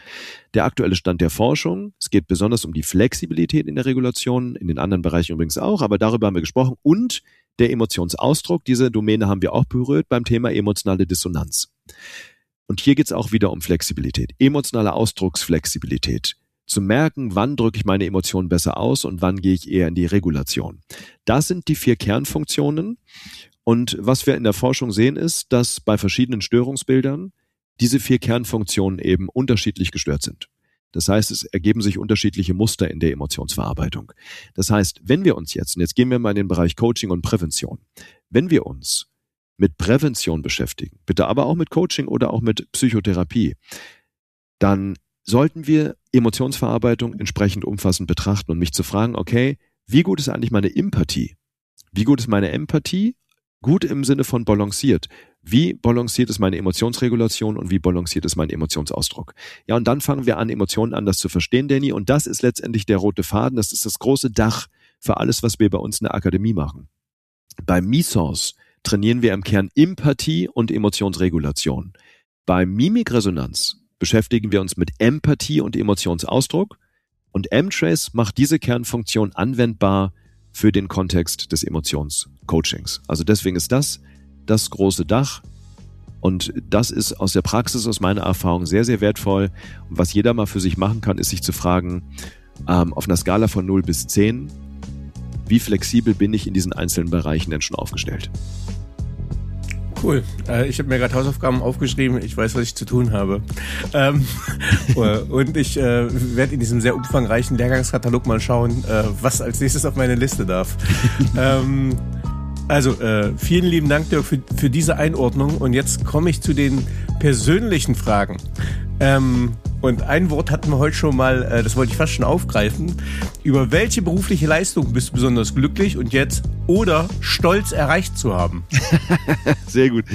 der Forschung. Es geht besonders um die Flexibilität in der Regulation, in den anderen Bereichen übrigens auch, aber darüber haben wir gesprochen. Und der Emotionsausdruck, diese Domäne haben wir auch berührt beim Thema emotionale Dissonanz. Und hier geht es auch wieder um Flexibilität, emotionale Ausdrucksflexibilität. Zu merken, wann drücke ich meine Emotionen besser aus und wann gehe ich eher in die Regulation. Das sind die 4 Kernfunktionen. Und was wir in der Forschung sehen, ist, dass bei verschiedenen Störungsbildern diese 4 Kernfunktionen eben unterschiedlich gestört sind. Das heißt, es ergeben sich unterschiedliche Muster in der Emotionsverarbeitung. Das heißt, wenn wir uns jetzt, und jetzt gehen wir mal in den Bereich Coaching und Prävention, wenn wir uns mit Prävention beschäftigen, bitte aber auch mit Coaching oder auch mit Psychotherapie, dann sollten wir Emotionsverarbeitung entsprechend umfassend betrachten und mich zu fragen, okay, wie gut ist eigentlich meine Empathie? Wie gut ist meine Empathie? Gut im Sinne von balanciert. Wie balanciert ist meine Emotionsregulation und wie balanciert ist mein Emotionsausdruck? Ja, und dann fangen wir an, Emotionen anders zu verstehen, Danny. Und das ist letztendlich der rote Faden. Das ist das große Dach für alles, was wir bei uns in der Akademie machen. Bei MiSource trainieren wir im Kern Empathie und Emotionsregulation. Bei Mimikresonanz beschäftigen wir uns mit Empathie und Emotionsausdruck. Und M-Trace macht diese Kernfunktion anwendbar für den Kontext des Emotionscoachings. Also deswegen ist das große Dach und das ist aus der Praxis, aus meiner Erfahrung sehr, sehr wertvoll. Und was jeder mal für sich machen kann, ist sich zu fragen, auf einer Skala von 0 bis 10, wie flexibel bin ich in diesen einzelnen Bereichen denn schon aufgestellt? Cool. Ich habe mir gerade Hausaufgaben aufgeschrieben. Ich weiß, was ich zu tun habe. Und ich werde in diesem sehr umfangreichen Lehrgangskatalog mal schauen, was als nächstes auf meine Liste darf. Vielen lieben Dank, Dirk, für diese Einordnung. Und jetzt komme ich zu den persönlichen Fragen. Und ein Wort hatten wir heute schon mal, das wollte ich fast schon aufgreifen. Über welche berufliche Leistung bist du besonders glücklich und jetzt oder stolz erreicht zu haben? Sehr gut.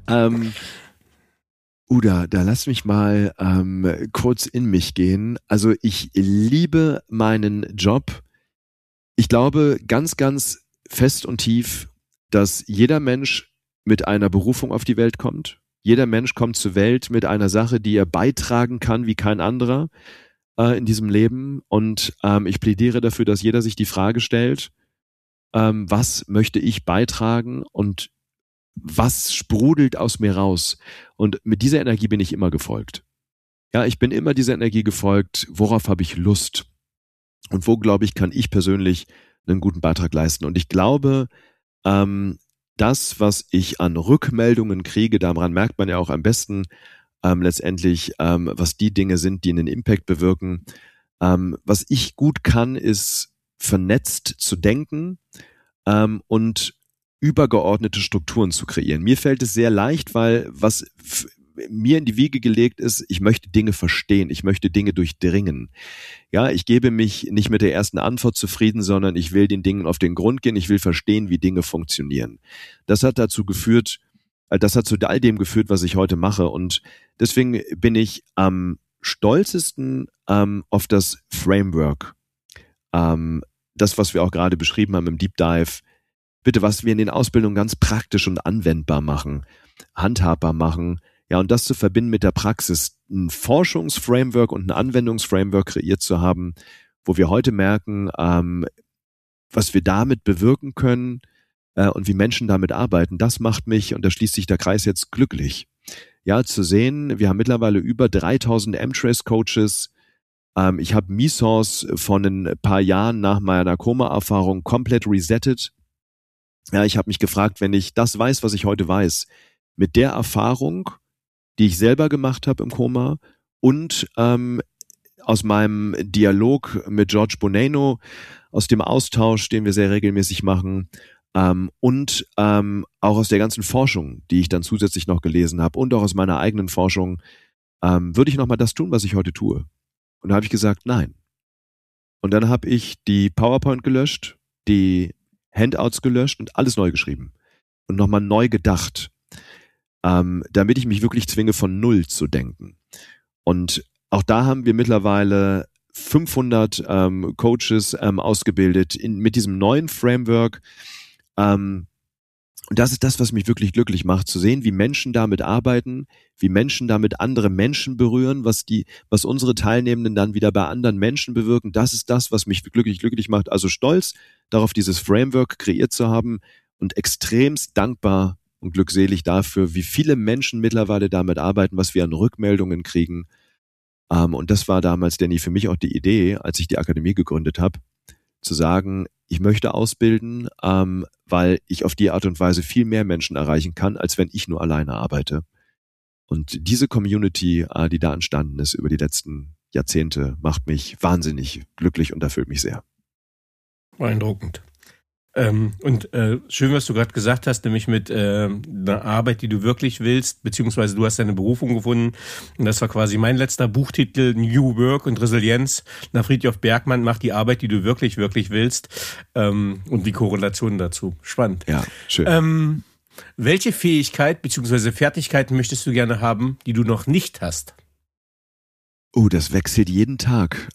Uda, da lass mich mal kurz in mich gehen. Also ich liebe meinen Job. Ich glaube ganz, ganz fest und tief, dass jeder Mensch mit einer Berufung auf die Welt kommt. Jeder Mensch kommt zur Welt mit einer Sache, die er beitragen kann wie kein anderer in diesem Leben. Und ich plädiere dafür, dass jeder sich die Frage stellt, was möchte ich beitragen und was sprudelt aus mir raus? Und mit dieser Energie bin ich immer gefolgt. Ja, ich bin immer dieser Energie gefolgt, worauf habe ich Lust? Und wo, glaube ich, kann ich persönlich einen guten Beitrag leisten? Und ich glaube, das, was ich an Rückmeldungen kriege, daran merkt man ja auch am besten letztendlich, was die Dinge sind, die einen Impact bewirken. Was ich gut kann, ist vernetzt zu denken und übergeordnete Strukturen zu kreieren. Mir fällt es sehr leicht, weil mir in die Wiege gelegt ist, ich möchte Dinge verstehen, ich möchte Dinge durchdringen. Ja, ich gebe mich nicht mit der ersten Antwort zufrieden, sondern ich will den Dingen auf den Grund gehen, ich will verstehen, wie Dinge funktionieren. Das hat zu all dem geführt, was ich heute mache, und deswegen bin ich am stolzesten auf das Framework, das, was wir auch gerade beschrieben haben im Deep Dive, bitte, was wir in den Ausbildungen ganz praktisch und anwendbar machen, handhabbar machen, ja, und das zu verbinden mit der Praxis, ein Forschungsframework und ein Anwendungsframework kreiert zu haben, wo wir heute merken, was wir damit bewirken können und wie Menschen damit arbeiten, das macht mich, und da schließt sich der Kreis jetzt, glücklich. Ja, zu sehen, wir haben mittlerweile über 3000 M-Trace-Coaches. Ich habe MeSource von ein paar Jahren nach meiner Koma-Erfahrung komplett resettet. Ja, ich habe mich gefragt, wenn ich das weiß, was ich heute weiß, mit der Erfahrung, die ich selber gemacht habe im Koma und aus meinem Dialog mit George Bonanno, aus dem Austausch, den wir sehr regelmäßig machen, und auch aus der ganzen Forschung, die ich dann zusätzlich noch gelesen habe, und auch aus meiner eigenen Forschung, würde ich nochmal das tun, was ich heute tue. Und da habe ich gesagt, nein. Und dann habe ich die PowerPoint gelöscht, die Handouts gelöscht und alles neu geschrieben und nochmal neu gedacht, damit ich mich wirklich zwinge, von Null zu denken. Und auch da haben wir mittlerweile 500 Coaches ausgebildet mit diesem neuen Framework. Und das ist das, was mich wirklich glücklich macht, zu sehen, wie Menschen damit arbeiten, wie Menschen damit andere Menschen berühren, was unsere Teilnehmenden dann wieder bei anderen Menschen bewirken. Das ist das, was mich glücklich macht. Also stolz darauf, dieses Framework kreiert zu haben, und extremst dankbar und glückselig dafür, wie viele Menschen mittlerweile damit arbeiten, was wir an Rückmeldungen kriegen. Und das war damals, Danny, für mich auch die Idee, als ich die Akademie gegründet habe, zu sagen, ich möchte ausbilden, weil ich auf die Art und Weise viel mehr Menschen erreichen kann, als wenn ich nur alleine arbeite. Und diese Community, die da entstanden ist über die letzten Jahrzehnte, macht mich wahnsinnig glücklich und erfüllt mich sehr. Beeindruckend. Schön, was du gerade gesagt hast, nämlich mit einer Arbeit, die du wirklich willst, beziehungsweise du hast deine Berufung gefunden. Und das war quasi mein letzter Buchtitel, New Work und Resilienz. Nach Friedrich Bergmann, mach die Arbeit, die du wirklich willst, und die Korrelation dazu. Spannend. Ja, schön. Welche Fähigkeit beziehungsweise Fertigkeiten möchtest du gerne haben, die du noch nicht hast? Oh, das wechselt jeden Tag.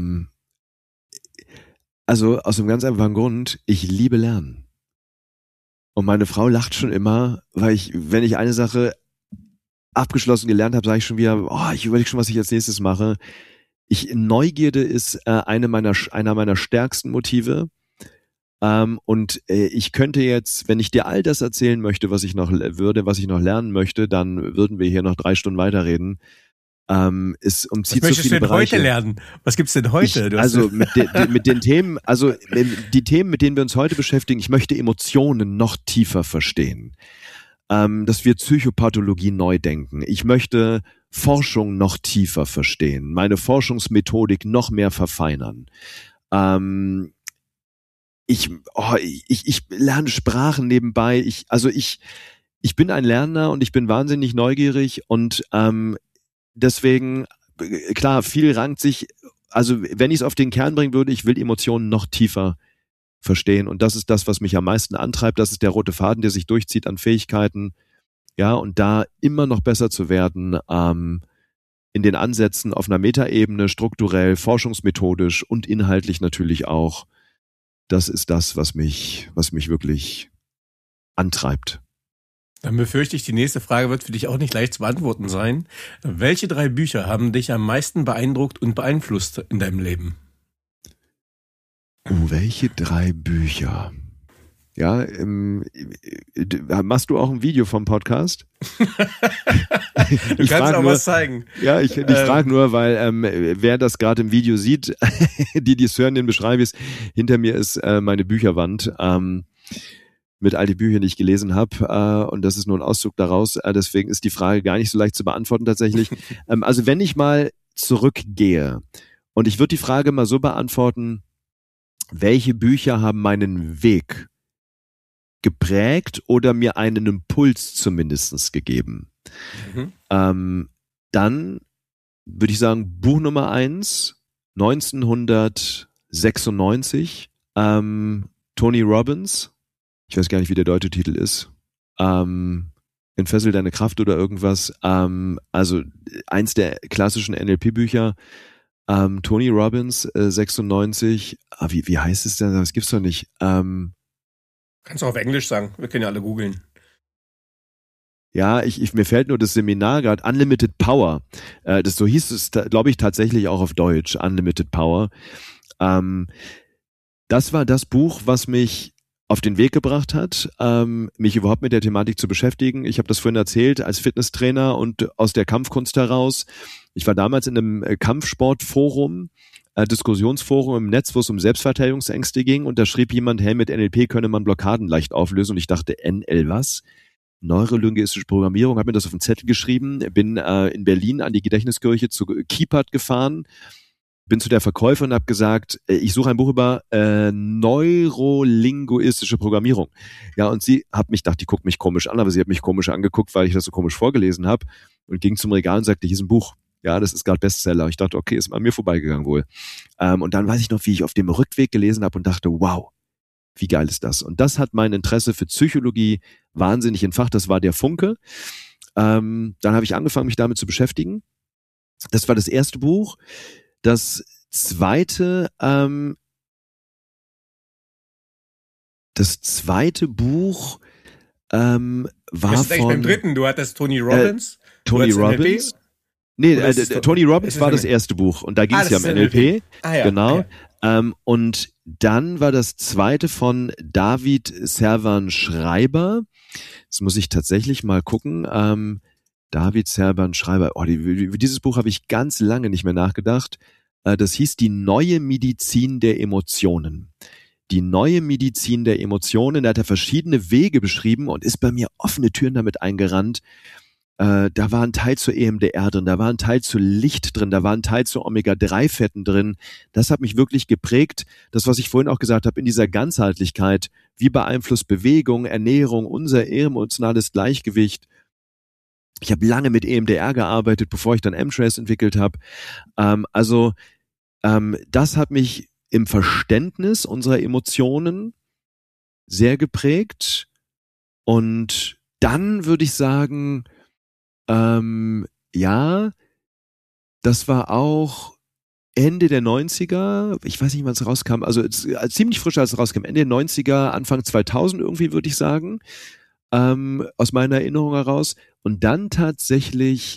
Also aus einem ganz einfachen Grund, ich liebe Lernen. Und meine Frau lacht schon immer, weil wenn ich eine Sache abgeschlossen gelernt habe, sage ich schon wieder, ich überlege schon, was ich als nächstes mache. Neugierde ist einer meiner stärksten Motive. Und ich könnte jetzt, wenn ich dir all das erzählen möchte, was ich noch lernen möchte, dann würden wir hier noch 3 Stunden weiterreden. Es umzieht so viele Bereiche. Was möchtest du denn heute lernen? Was gibt's denn heute? Mit den Themen, die Themen, mit denen wir uns heute beschäftigen, ich möchte Emotionen noch tiefer verstehen. Dass wir Psychopathologie neu denken. Ich möchte Forschung noch tiefer verstehen, meine Forschungsmethodik noch mehr verfeinern. Ich lerne Sprachen nebenbei. Ich bin ein Lerner und ich bin wahnsinnig neugierig, und deswegen, klar, viel rankt sich, also wenn ich es auf den Kern bringen würde, ich will Emotionen noch tiefer verstehen, und das ist das, was mich am meisten antreibt, das ist der rote Faden, der sich durchzieht an Fähigkeiten, ja, und da immer noch besser zu werden, in den Ansätzen auf einer Metaebene, strukturell, forschungsmethodisch und inhaltlich natürlich auch, das ist das, was mich wirklich antreibt. Dann befürchte ich, die nächste Frage wird für dich auch nicht leicht zu beantworten sein. Welche 3 Bücher haben dich am meisten beeindruckt und beeinflusst in deinem Leben? Welche 3 Bücher? Ja, machst du auch ein Video vom Podcast? Du kannst auch was zeigen. Ja, ich frage nur, weil wer das gerade im Video sieht, die es hören, den beschreibe ich es. Hinter mir ist meine Bücherwand. Mit all die Bücher, die ich gelesen habe, und das ist nur ein Auszug daraus, deswegen ist die Frage gar nicht so leicht zu beantworten tatsächlich. Also wenn ich mal zurückgehe, und ich würde die Frage mal so beantworten, welche Bücher haben meinen Weg geprägt oder mir einen Impuls zumindest gegeben? Dann würde ich sagen, Buch Nummer 1, 1996, Tony Robbins. Ich weiß gar nicht, wie der deutsche Titel ist. Entfessel deine Kraft oder irgendwas. Also eins der klassischen NLP-Bücher. Tony Robbins, 96. Wie heißt es denn? Das gibt's doch nicht. Kannst du auf Englisch sagen. Wir können ja alle googeln. Ja, mir fällt nur das Seminar gerade, Unlimited Power. Das so hieß es, glaube ich, tatsächlich auch auf Deutsch, Unlimited Power. Das war das Buch, was mich auf den Weg gebracht hat, mich überhaupt mit der Thematik zu beschäftigen. Ich habe das vorhin erzählt, als Fitnesstrainer und aus der Kampfkunst heraus. Ich war damals in einem Kampfsportforum, Diskussionsforum im Netz, wo es um Selbstverteidigungsängste ging, und da schrieb jemand, hey, mit NLP könne man Blockaden leicht auflösen, und ich dachte, NL was? Neurolinguistische Programmierung, habe mir das auf den Zettel geschrieben, bin in Berlin an die Gedächtniskirche zu Kiepert gefahren, bin zu der Verkäuferin und habe gesagt, ich suche ein Buch über neurolinguistische Programmierung. Ja, und sie hat mich, die guckt mich komisch an, aber sie hat mich komisch angeguckt, weil ich das so komisch vorgelesen habe, und ging zum Regal und sagte, hier ist ein Buch. Ja, das ist gerade Bestseller. Ich dachte, okay, ist an mir vorbeigegangen wohl. Und dann weiß ich noch, wie ich auf dem Rückweg gelesen habe und dachte, wow, wie geil ist das? Und das hat mein Interesse für Psychologie wahnsinnig entfacht. Das war der Funke. Dann habe ich angefangen, mich damit zu beschäftigen. Das war das erste Buch. Das zweite Buch war Was ist eigentlich beim dritten? Du hattest Tony Robbins? Tony Robbins? Nee, Tony Robbins war das erste Buch, und da ging es ja um NLP. Ja, genau. Ja. Und dann war das zweite von David Servan-Schreiber. Das muss ich tatsächlich mal gucken. David Servan-Schreiber. Dieses Buch habe ich ganz lange nicht mehr nachgedacht. Das hieß Die neue Medizin der Emotionen. Die neue Medizin der Emotionen. Da hat er verschiedene Wege beschrieben und ist bei mir offene Türen damit eingerannt. Da war ein Teil zu EMDR drin, da war ein Teil zu Licht drin, da war ein Teil zu Omega-3-Fetten drin. Das hat mich wirklich geprägt. Das, was ich vorhin auch gesagt habe, in dieser Ganzheitlichkeit, wie beeinflusst Bewegung, Ernährung, unser emotionales Gleichgewicht. Ich habe lange mit EMDR gearbeitet, bevor ich dann M-Trace entwickelt habe. Das hat mich im Verständnis unserer Emotionen sehr geprägt. Und dann würde ich sagen, ja, das war auch Ende der 90er, ich weiß nicht, wann es rauskam, also ziemlich frisch, als es rauskam, Ende der 90er, Anfang 2000 irgendwie, würde ich sagen, aus meiner Erinnerung heraus. Und dann tatsächlich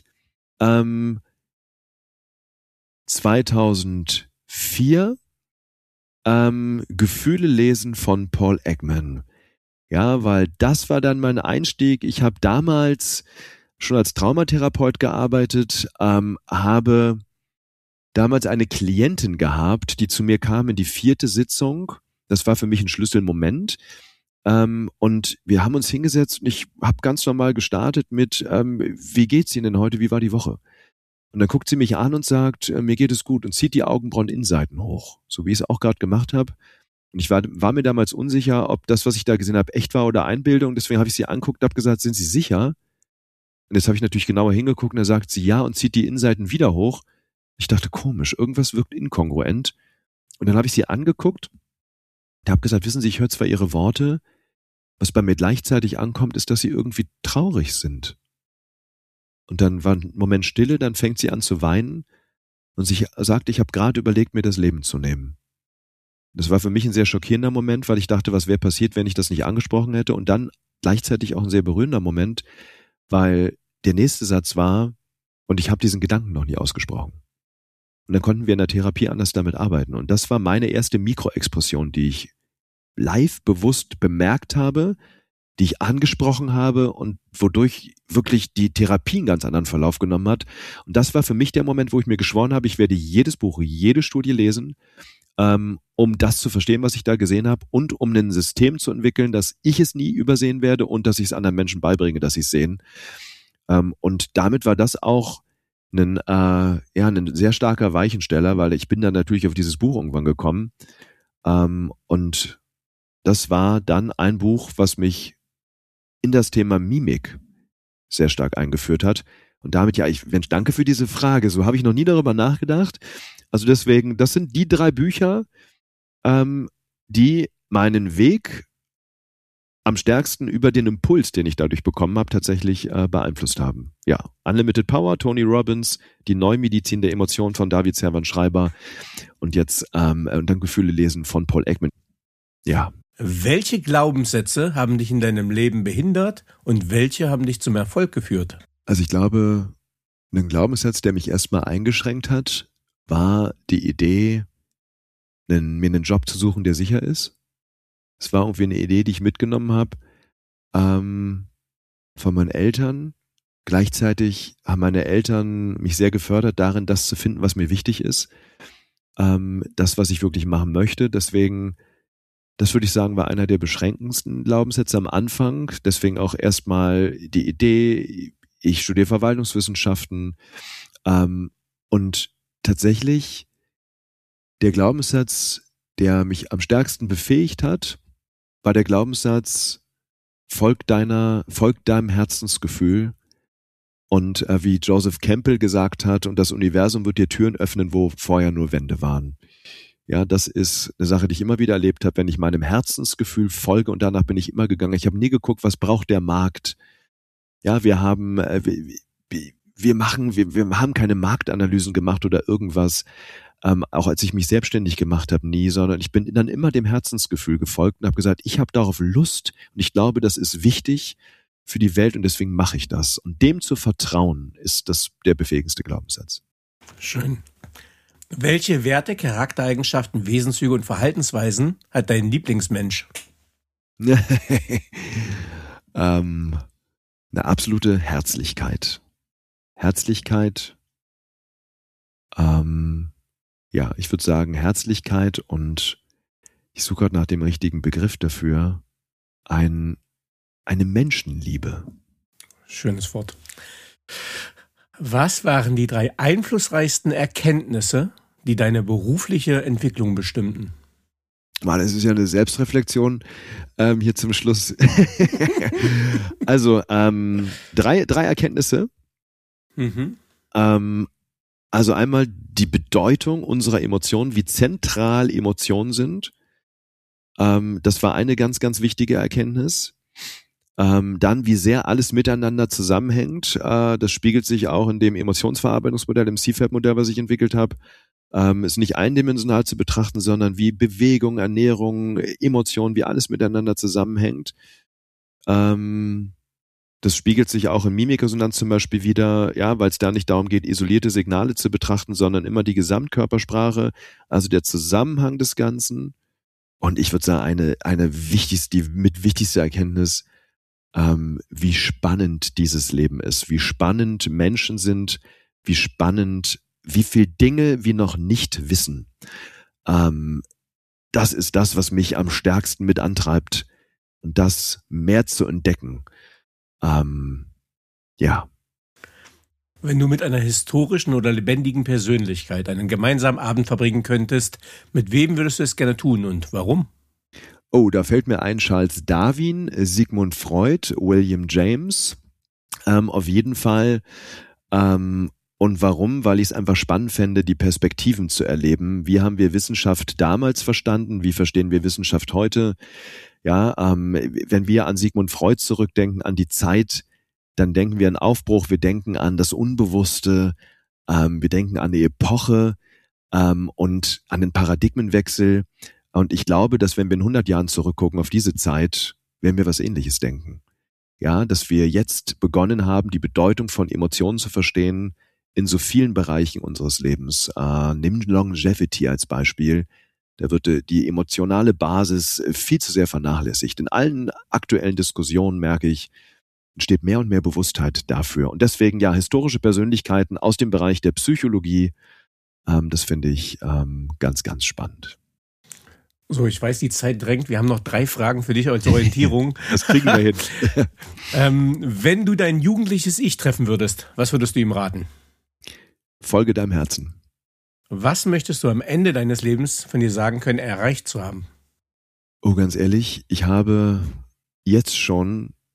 2004 Gefühle lesen von Paul Ekman. Ja, weil das war dann mein Einstieg. Ich habe damals schon als Traumatherapeut gearbeitet, habe damals eine Klientin gehabt, die zu mir kam in die 4. Sitzung. Das war für mich ein Schlüsselmoment. Und wir haben uns hingesetzt und ich habe ganz normal gestartet mit, wie geht's Ihnen denn heute, wie war die Woche? Und dann guckt sie mich an und sagt, mir geht es gut, und zieht die Augenbrauen-Innenseiten hoch, so wie ich es auch gerade gemacht habe. Und ich war mir damals unsicher, ob das, was ich da gesehen habe, echt war oder Einbildung. Deswegen habe ich sie angeguckt und habe gesagt, sind Sie sicher? Und jetzt habe ich natürlich genauer hingeguckt und da sagt sie ja und zieht die Innenseiten wieder hoch. Ich dachte, komisch, irgendwas wirkt inkongruent. Und dann habe ich sie angeguckt und habe gesagt, wissen Sie, ich höre zwar Ihre Worte, was bei mir gleichzeitig ankommt, ist, dass Sie irgendwie traurig sind. Und dann war ein Moment Stille, dann fängt sie an zu weinen und sie sagt, ich habe gerade überlegt, mir das Leben zu nehmen. Das war für mich ein sehr schockierender Moment, weil ich dachte, was wäre passiert, wenn ich das nicht angesprochen hätte, und dann gleichzeitig auch ein sehr berührender Moment, weil der nächste Satz war, und ich habe diesen Gedanken noch nie ausgesprochen. Und dann konnten wir in der Therapie anders damit arbeiten. Und das war meine erste Mikroexpression, die ich live bewusst bemerkt habe, die ich angesprochen habe und wodurch wirklich die Therapie einen ganz anderen Verlauf genommen hat. Und das war für mich der Moment, wo ich mir geschworen habe, ich werde jedes Buch, jede Studie lesen, um das zu verstehen, was ich da gesehen habe, und um ein System zu entwickeln, dass ich es nie übersehen werde und dass ich es anderen Menschen beibringe, dass sie es sehen. Und damit war das auch ein sehr starker Weichensteller, weil ich bin dann natürlich auf dieses Buch irgendwann gekommen. Und das war dann ein Buch, was mich in das Thema Mimik sehr stark eingeführt hat. Und damit, Mensch, danke für diese Frage. So habe ich noch nie darüber nachgedacht. Also deswegen, das sind die 3 Bücher, die meinen Weg am stärksten über den Impuls, den ich dadurch bekommen habe, tatsächlich beeinflusst haben. Ja, Unlimited Power, Tony Robbins, die Neumedizin der Emotionen von David Servan-Schreiber und jetzt und dann Gefühle lesen von Paul Ekman. Ja. Welche Glaubenssätze haben dich in deinem Leben behindert und welche haben dich zum Erfolg geführt? Also ich glaube, ein Glaubenssatz, der mich erstmal eingeschränkt hat, war die Idee, mir einen Job zu suchen, der sicher ist. Es war irgendwie eine Idee, die ich mitgenommen habe von meinen Eltern. Gleichzeitig haben meine Eltern mich sehr gefördert darin, das zu finden, was mir wichtig ist. Das, was ich wirklich machen möchte. Deswegen, das würde ich sagen, war einer der beschränkendsten Glaubenssätze am Anfang. Deswegen auch erstmal die Idee, ich studiere Verwaltungswissenschaften und tatsächlich der Glaubenssatz, der mich am stärksten befähigt hat, war der Glaubenssatz, folg deinem Herzensgefühl. Und wie Joseph Campbell gesagt hat, und das Universum wird dir Türen öffnen, wo vorher nur Wände waren. Ja, das ist eine Sache, die ich immer wieder erlebt habe, wenn ich meinem Herzensgefühl folge und danach bin ich immer gegangen. Ich habe nie geguckt, was braucht der Markt. Ja, wir haben keine Marktanalysen gemacht oder irgendwas, auch als ich mich selbstständig gemacht habe, nie, sondern ich bin dann immer dem Herzensgefühl gefolgt und habe gesagt, ich habe darauf Lust und ich glaube, das ist wichtig für die Welt und deswegen mache ich das. Und dem zu vertrauen, ist das der befähigendste Glaubenssatz. Schön. Welche Werte, Charaktereigenschaften, Wesenszüge und Verhaltensweisen hat dein Lieblingsmensch? Eine absolute Herzlichkeit. Herzlichkeit, ich würde sagen Herzlichkeit und ich suche gerade nach dem richtigen Begriff dafür, eine Menschenliebe. Schönes Wort. Was waren die 3 einflussreichsten Erkenntnisse, die deine berufliche Entwicklung bestimmten? Das ist ja eine Selbstreflexion hier zum Schluss. Also 3 Erkenntnisse. Mhm. Also einmal die Bedeutung unserer Emotionen, wie zentral Emotionen sind. Das war eine ganz, ganz wichtige Erkenntnis. Dann, wie sehr alles miteinander zusammenhängt. Das spiegelt sich auch in dem Emotionsverarbeitungsmodell, im CFAB-Modell, was ich entwickelt habe. Ist nicht eindimensional zu betrachten, sondern wie Bewegung, Ernährung, Emotionen, wie alles miteinander zusammenhängt. Das spiegelt sich auch in Mimikresonanz zum Beispiel wieder, ja, weil es da nicht darum geht, isolierte Signale zu betrachten, sondern immer die Gesamtkörpersprache, also der Zusammenhang des Ganzen. Und ich würde sagen, die wichtigste Erkenntnis, wie spannend dieses Leben ist, wie spannend Menschen sind, wie spannend, wie viel Dinge wir noch nicht wissen. Das ist das, was mich am stärksten mit antreibt und das mehr zu entdecken. Ja. Wenn du mit einer historischen oder lebendigen Persönlichkeit einen gemeinsamen Abend verbringen könntest, mit wem würdest du es gerne tun und warum? Oh, da fällt mir ein Charles Darwin, Sigmund Freud, William James, auf jeden Fall. Und warum? Weil ich es einfach spannend fände, die Perspektiven zu erleben. Wie haben wir Wissenschaft damals verstanden? Wie verstehen wir Wissenschaft heute? Ja, wenn wir an Sigmund Freud zurückdenken, an die Zeit, dann denken wir an Aufbruch, wir denken an das Unbewusste, wir denken an die Epoche und an den Paradigmenwechsel. Und ich glaube, dass wenn wir in 100 Jahren zurückgucken auf diese Zeit, werden wir was Ähnliches denken. Ja, dass wir jetzt begonnen haben, die Bedeutung von Emotionen zu verstehen in so vielen Bereichen unseres Lebens. Nimm Longevity als Beispiel. Da wird die emotionale Basis viel zu sehr vernachlässigt. In allen aktuellen Diskussionen merke ich, entsteht mehr und mehr Bewusstheit dafür. Und deswegen ja, historische Persönlichkeiten aus dem Bereich der Psychologie, das finde ich ganz, ganz spannend. So, ich weiß, die Zeit drängt. Wir haben noch 3 Fragen für dich als Orientierung. Das kriegen wir hin. Wenn du dein jugendliches Ich treffen würdest, was würdest du ihm raten? Folge deinem Herzen. Was möchtest du am Ende deines Lebens von dir sagen können, erreicht zu haben? Oh, ganz ehrlich, ich habe jetzt schon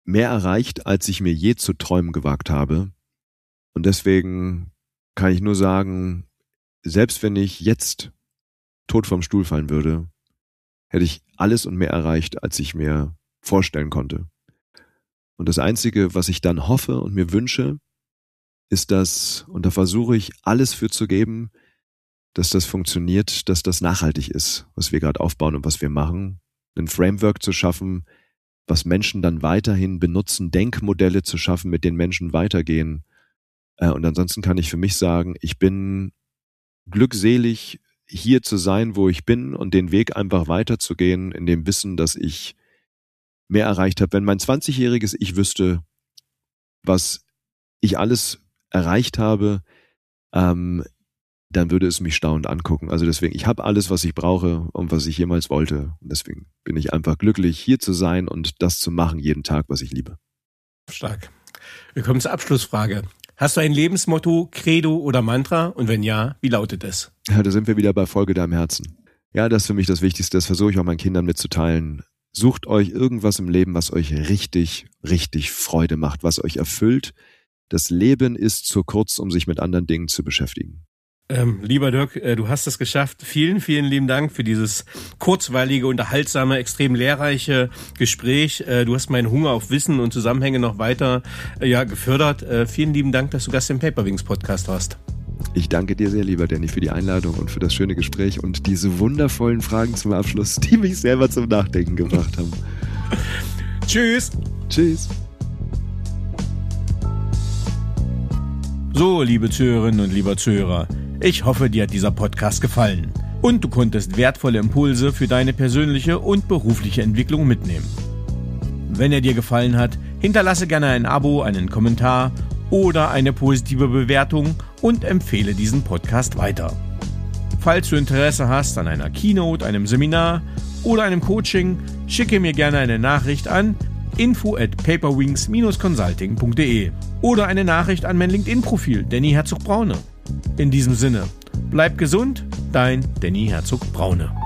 mehr erreicht, als ich mir je zu träumen gewagt habe. Und deswegen kann ich nur sagen, selbst wenn ich jetzt tot vom Stuhl fallen würde, hätte ich alles und mehr erreicht, als ich mir vorstellen konnte. Und das Einzige, was ich dann hoffe und mir wünsche, ist das, und da versuche ich alles für zu geben, dass das funktioniert, dass das nachhaltig ist, was wir gerade aufbauen und was wir machen. Ein Framework zu schaffen, was Menschen dann weiterhin benutzen, Denkmodelle zu schaffen, mit denen Menschen weitergehen. Und ansonsten kann ich für mich sagen, ich bin glückselig, hier zu sein, wo ich bin und den Weg einfach weiterzugehen, in dem Wissen, dass ich mehr erreicht habe. Wenn mein 20-jähriges Ich wüsste, was ich alles erreicht habe, dann würde es mich staunend angucken. Also deswegen, ich habe alles, was ich brauche und was ich jemals wollte. Und deswegen bin ich einfach glücklich, hier zu sein und das zu machen, jeden Tag, was ich liebe. Stark. Wir kommen zur Abschlussfrage. Hast du ein Lebensmotto, Credo oder Mantra? Und wenn ja, wie lautet es? Ja, da sind wir wieder bei Folge deinem Herzen. Ja, das ist für mich das Wichtigste. Das versuche ich auch meinen Kindern mitzuteilen. Sucht euch irgendwas im Leben, was euch richtig, richtig Freude macht, was euch erfüllt. Das Leben ist zu kurz, um sich mit anderen Dingen zu beschäftigen. Lieber Dirk, du hast es geschafft. Vielen, vielen lieben Dank für dieses kurzweilige, unterhaltsame, extrem lehrreiche Gespräch. Du hast meinen Hunger auf Wissen und Zusammenhänge noch weiter gefördert. Vielen lieben Dank, dass du Gast im Paperwings Podcast warst. Ich danke dir sehr, lieber Danny, für die Einladung und für das schöne Gespräch und diese wundervollen Fragen zum Abschluss, die mich selber zum Nachdenken gebracht haben. Tschüss. Tschüss. So, liebe Zuhörerinnen und lieber Zuhörer, ich hoffe, dir hat dieser Podcast gefallen und du konntest wertvolle Impulse für deine persönliche und berufliche Entwicklung mitnehmen. Wenn er dir gefallen hat, hinterlasse gerne ein Abo, einen Kommentar oder eine positive Bewertung und empfehle diesen Podcast weiter. Falls du Interesse hast an einer Keynote, einem Seminar oder einem Coaching, schicke mir gerne eine Nachricht an info@paperwings-consulting.de oder eine Nachricht an mein LinkedIn-Profil Danny Herzog-Braune. In diesem Sinne, bleib gesund, dein Danny Herzog-Braune.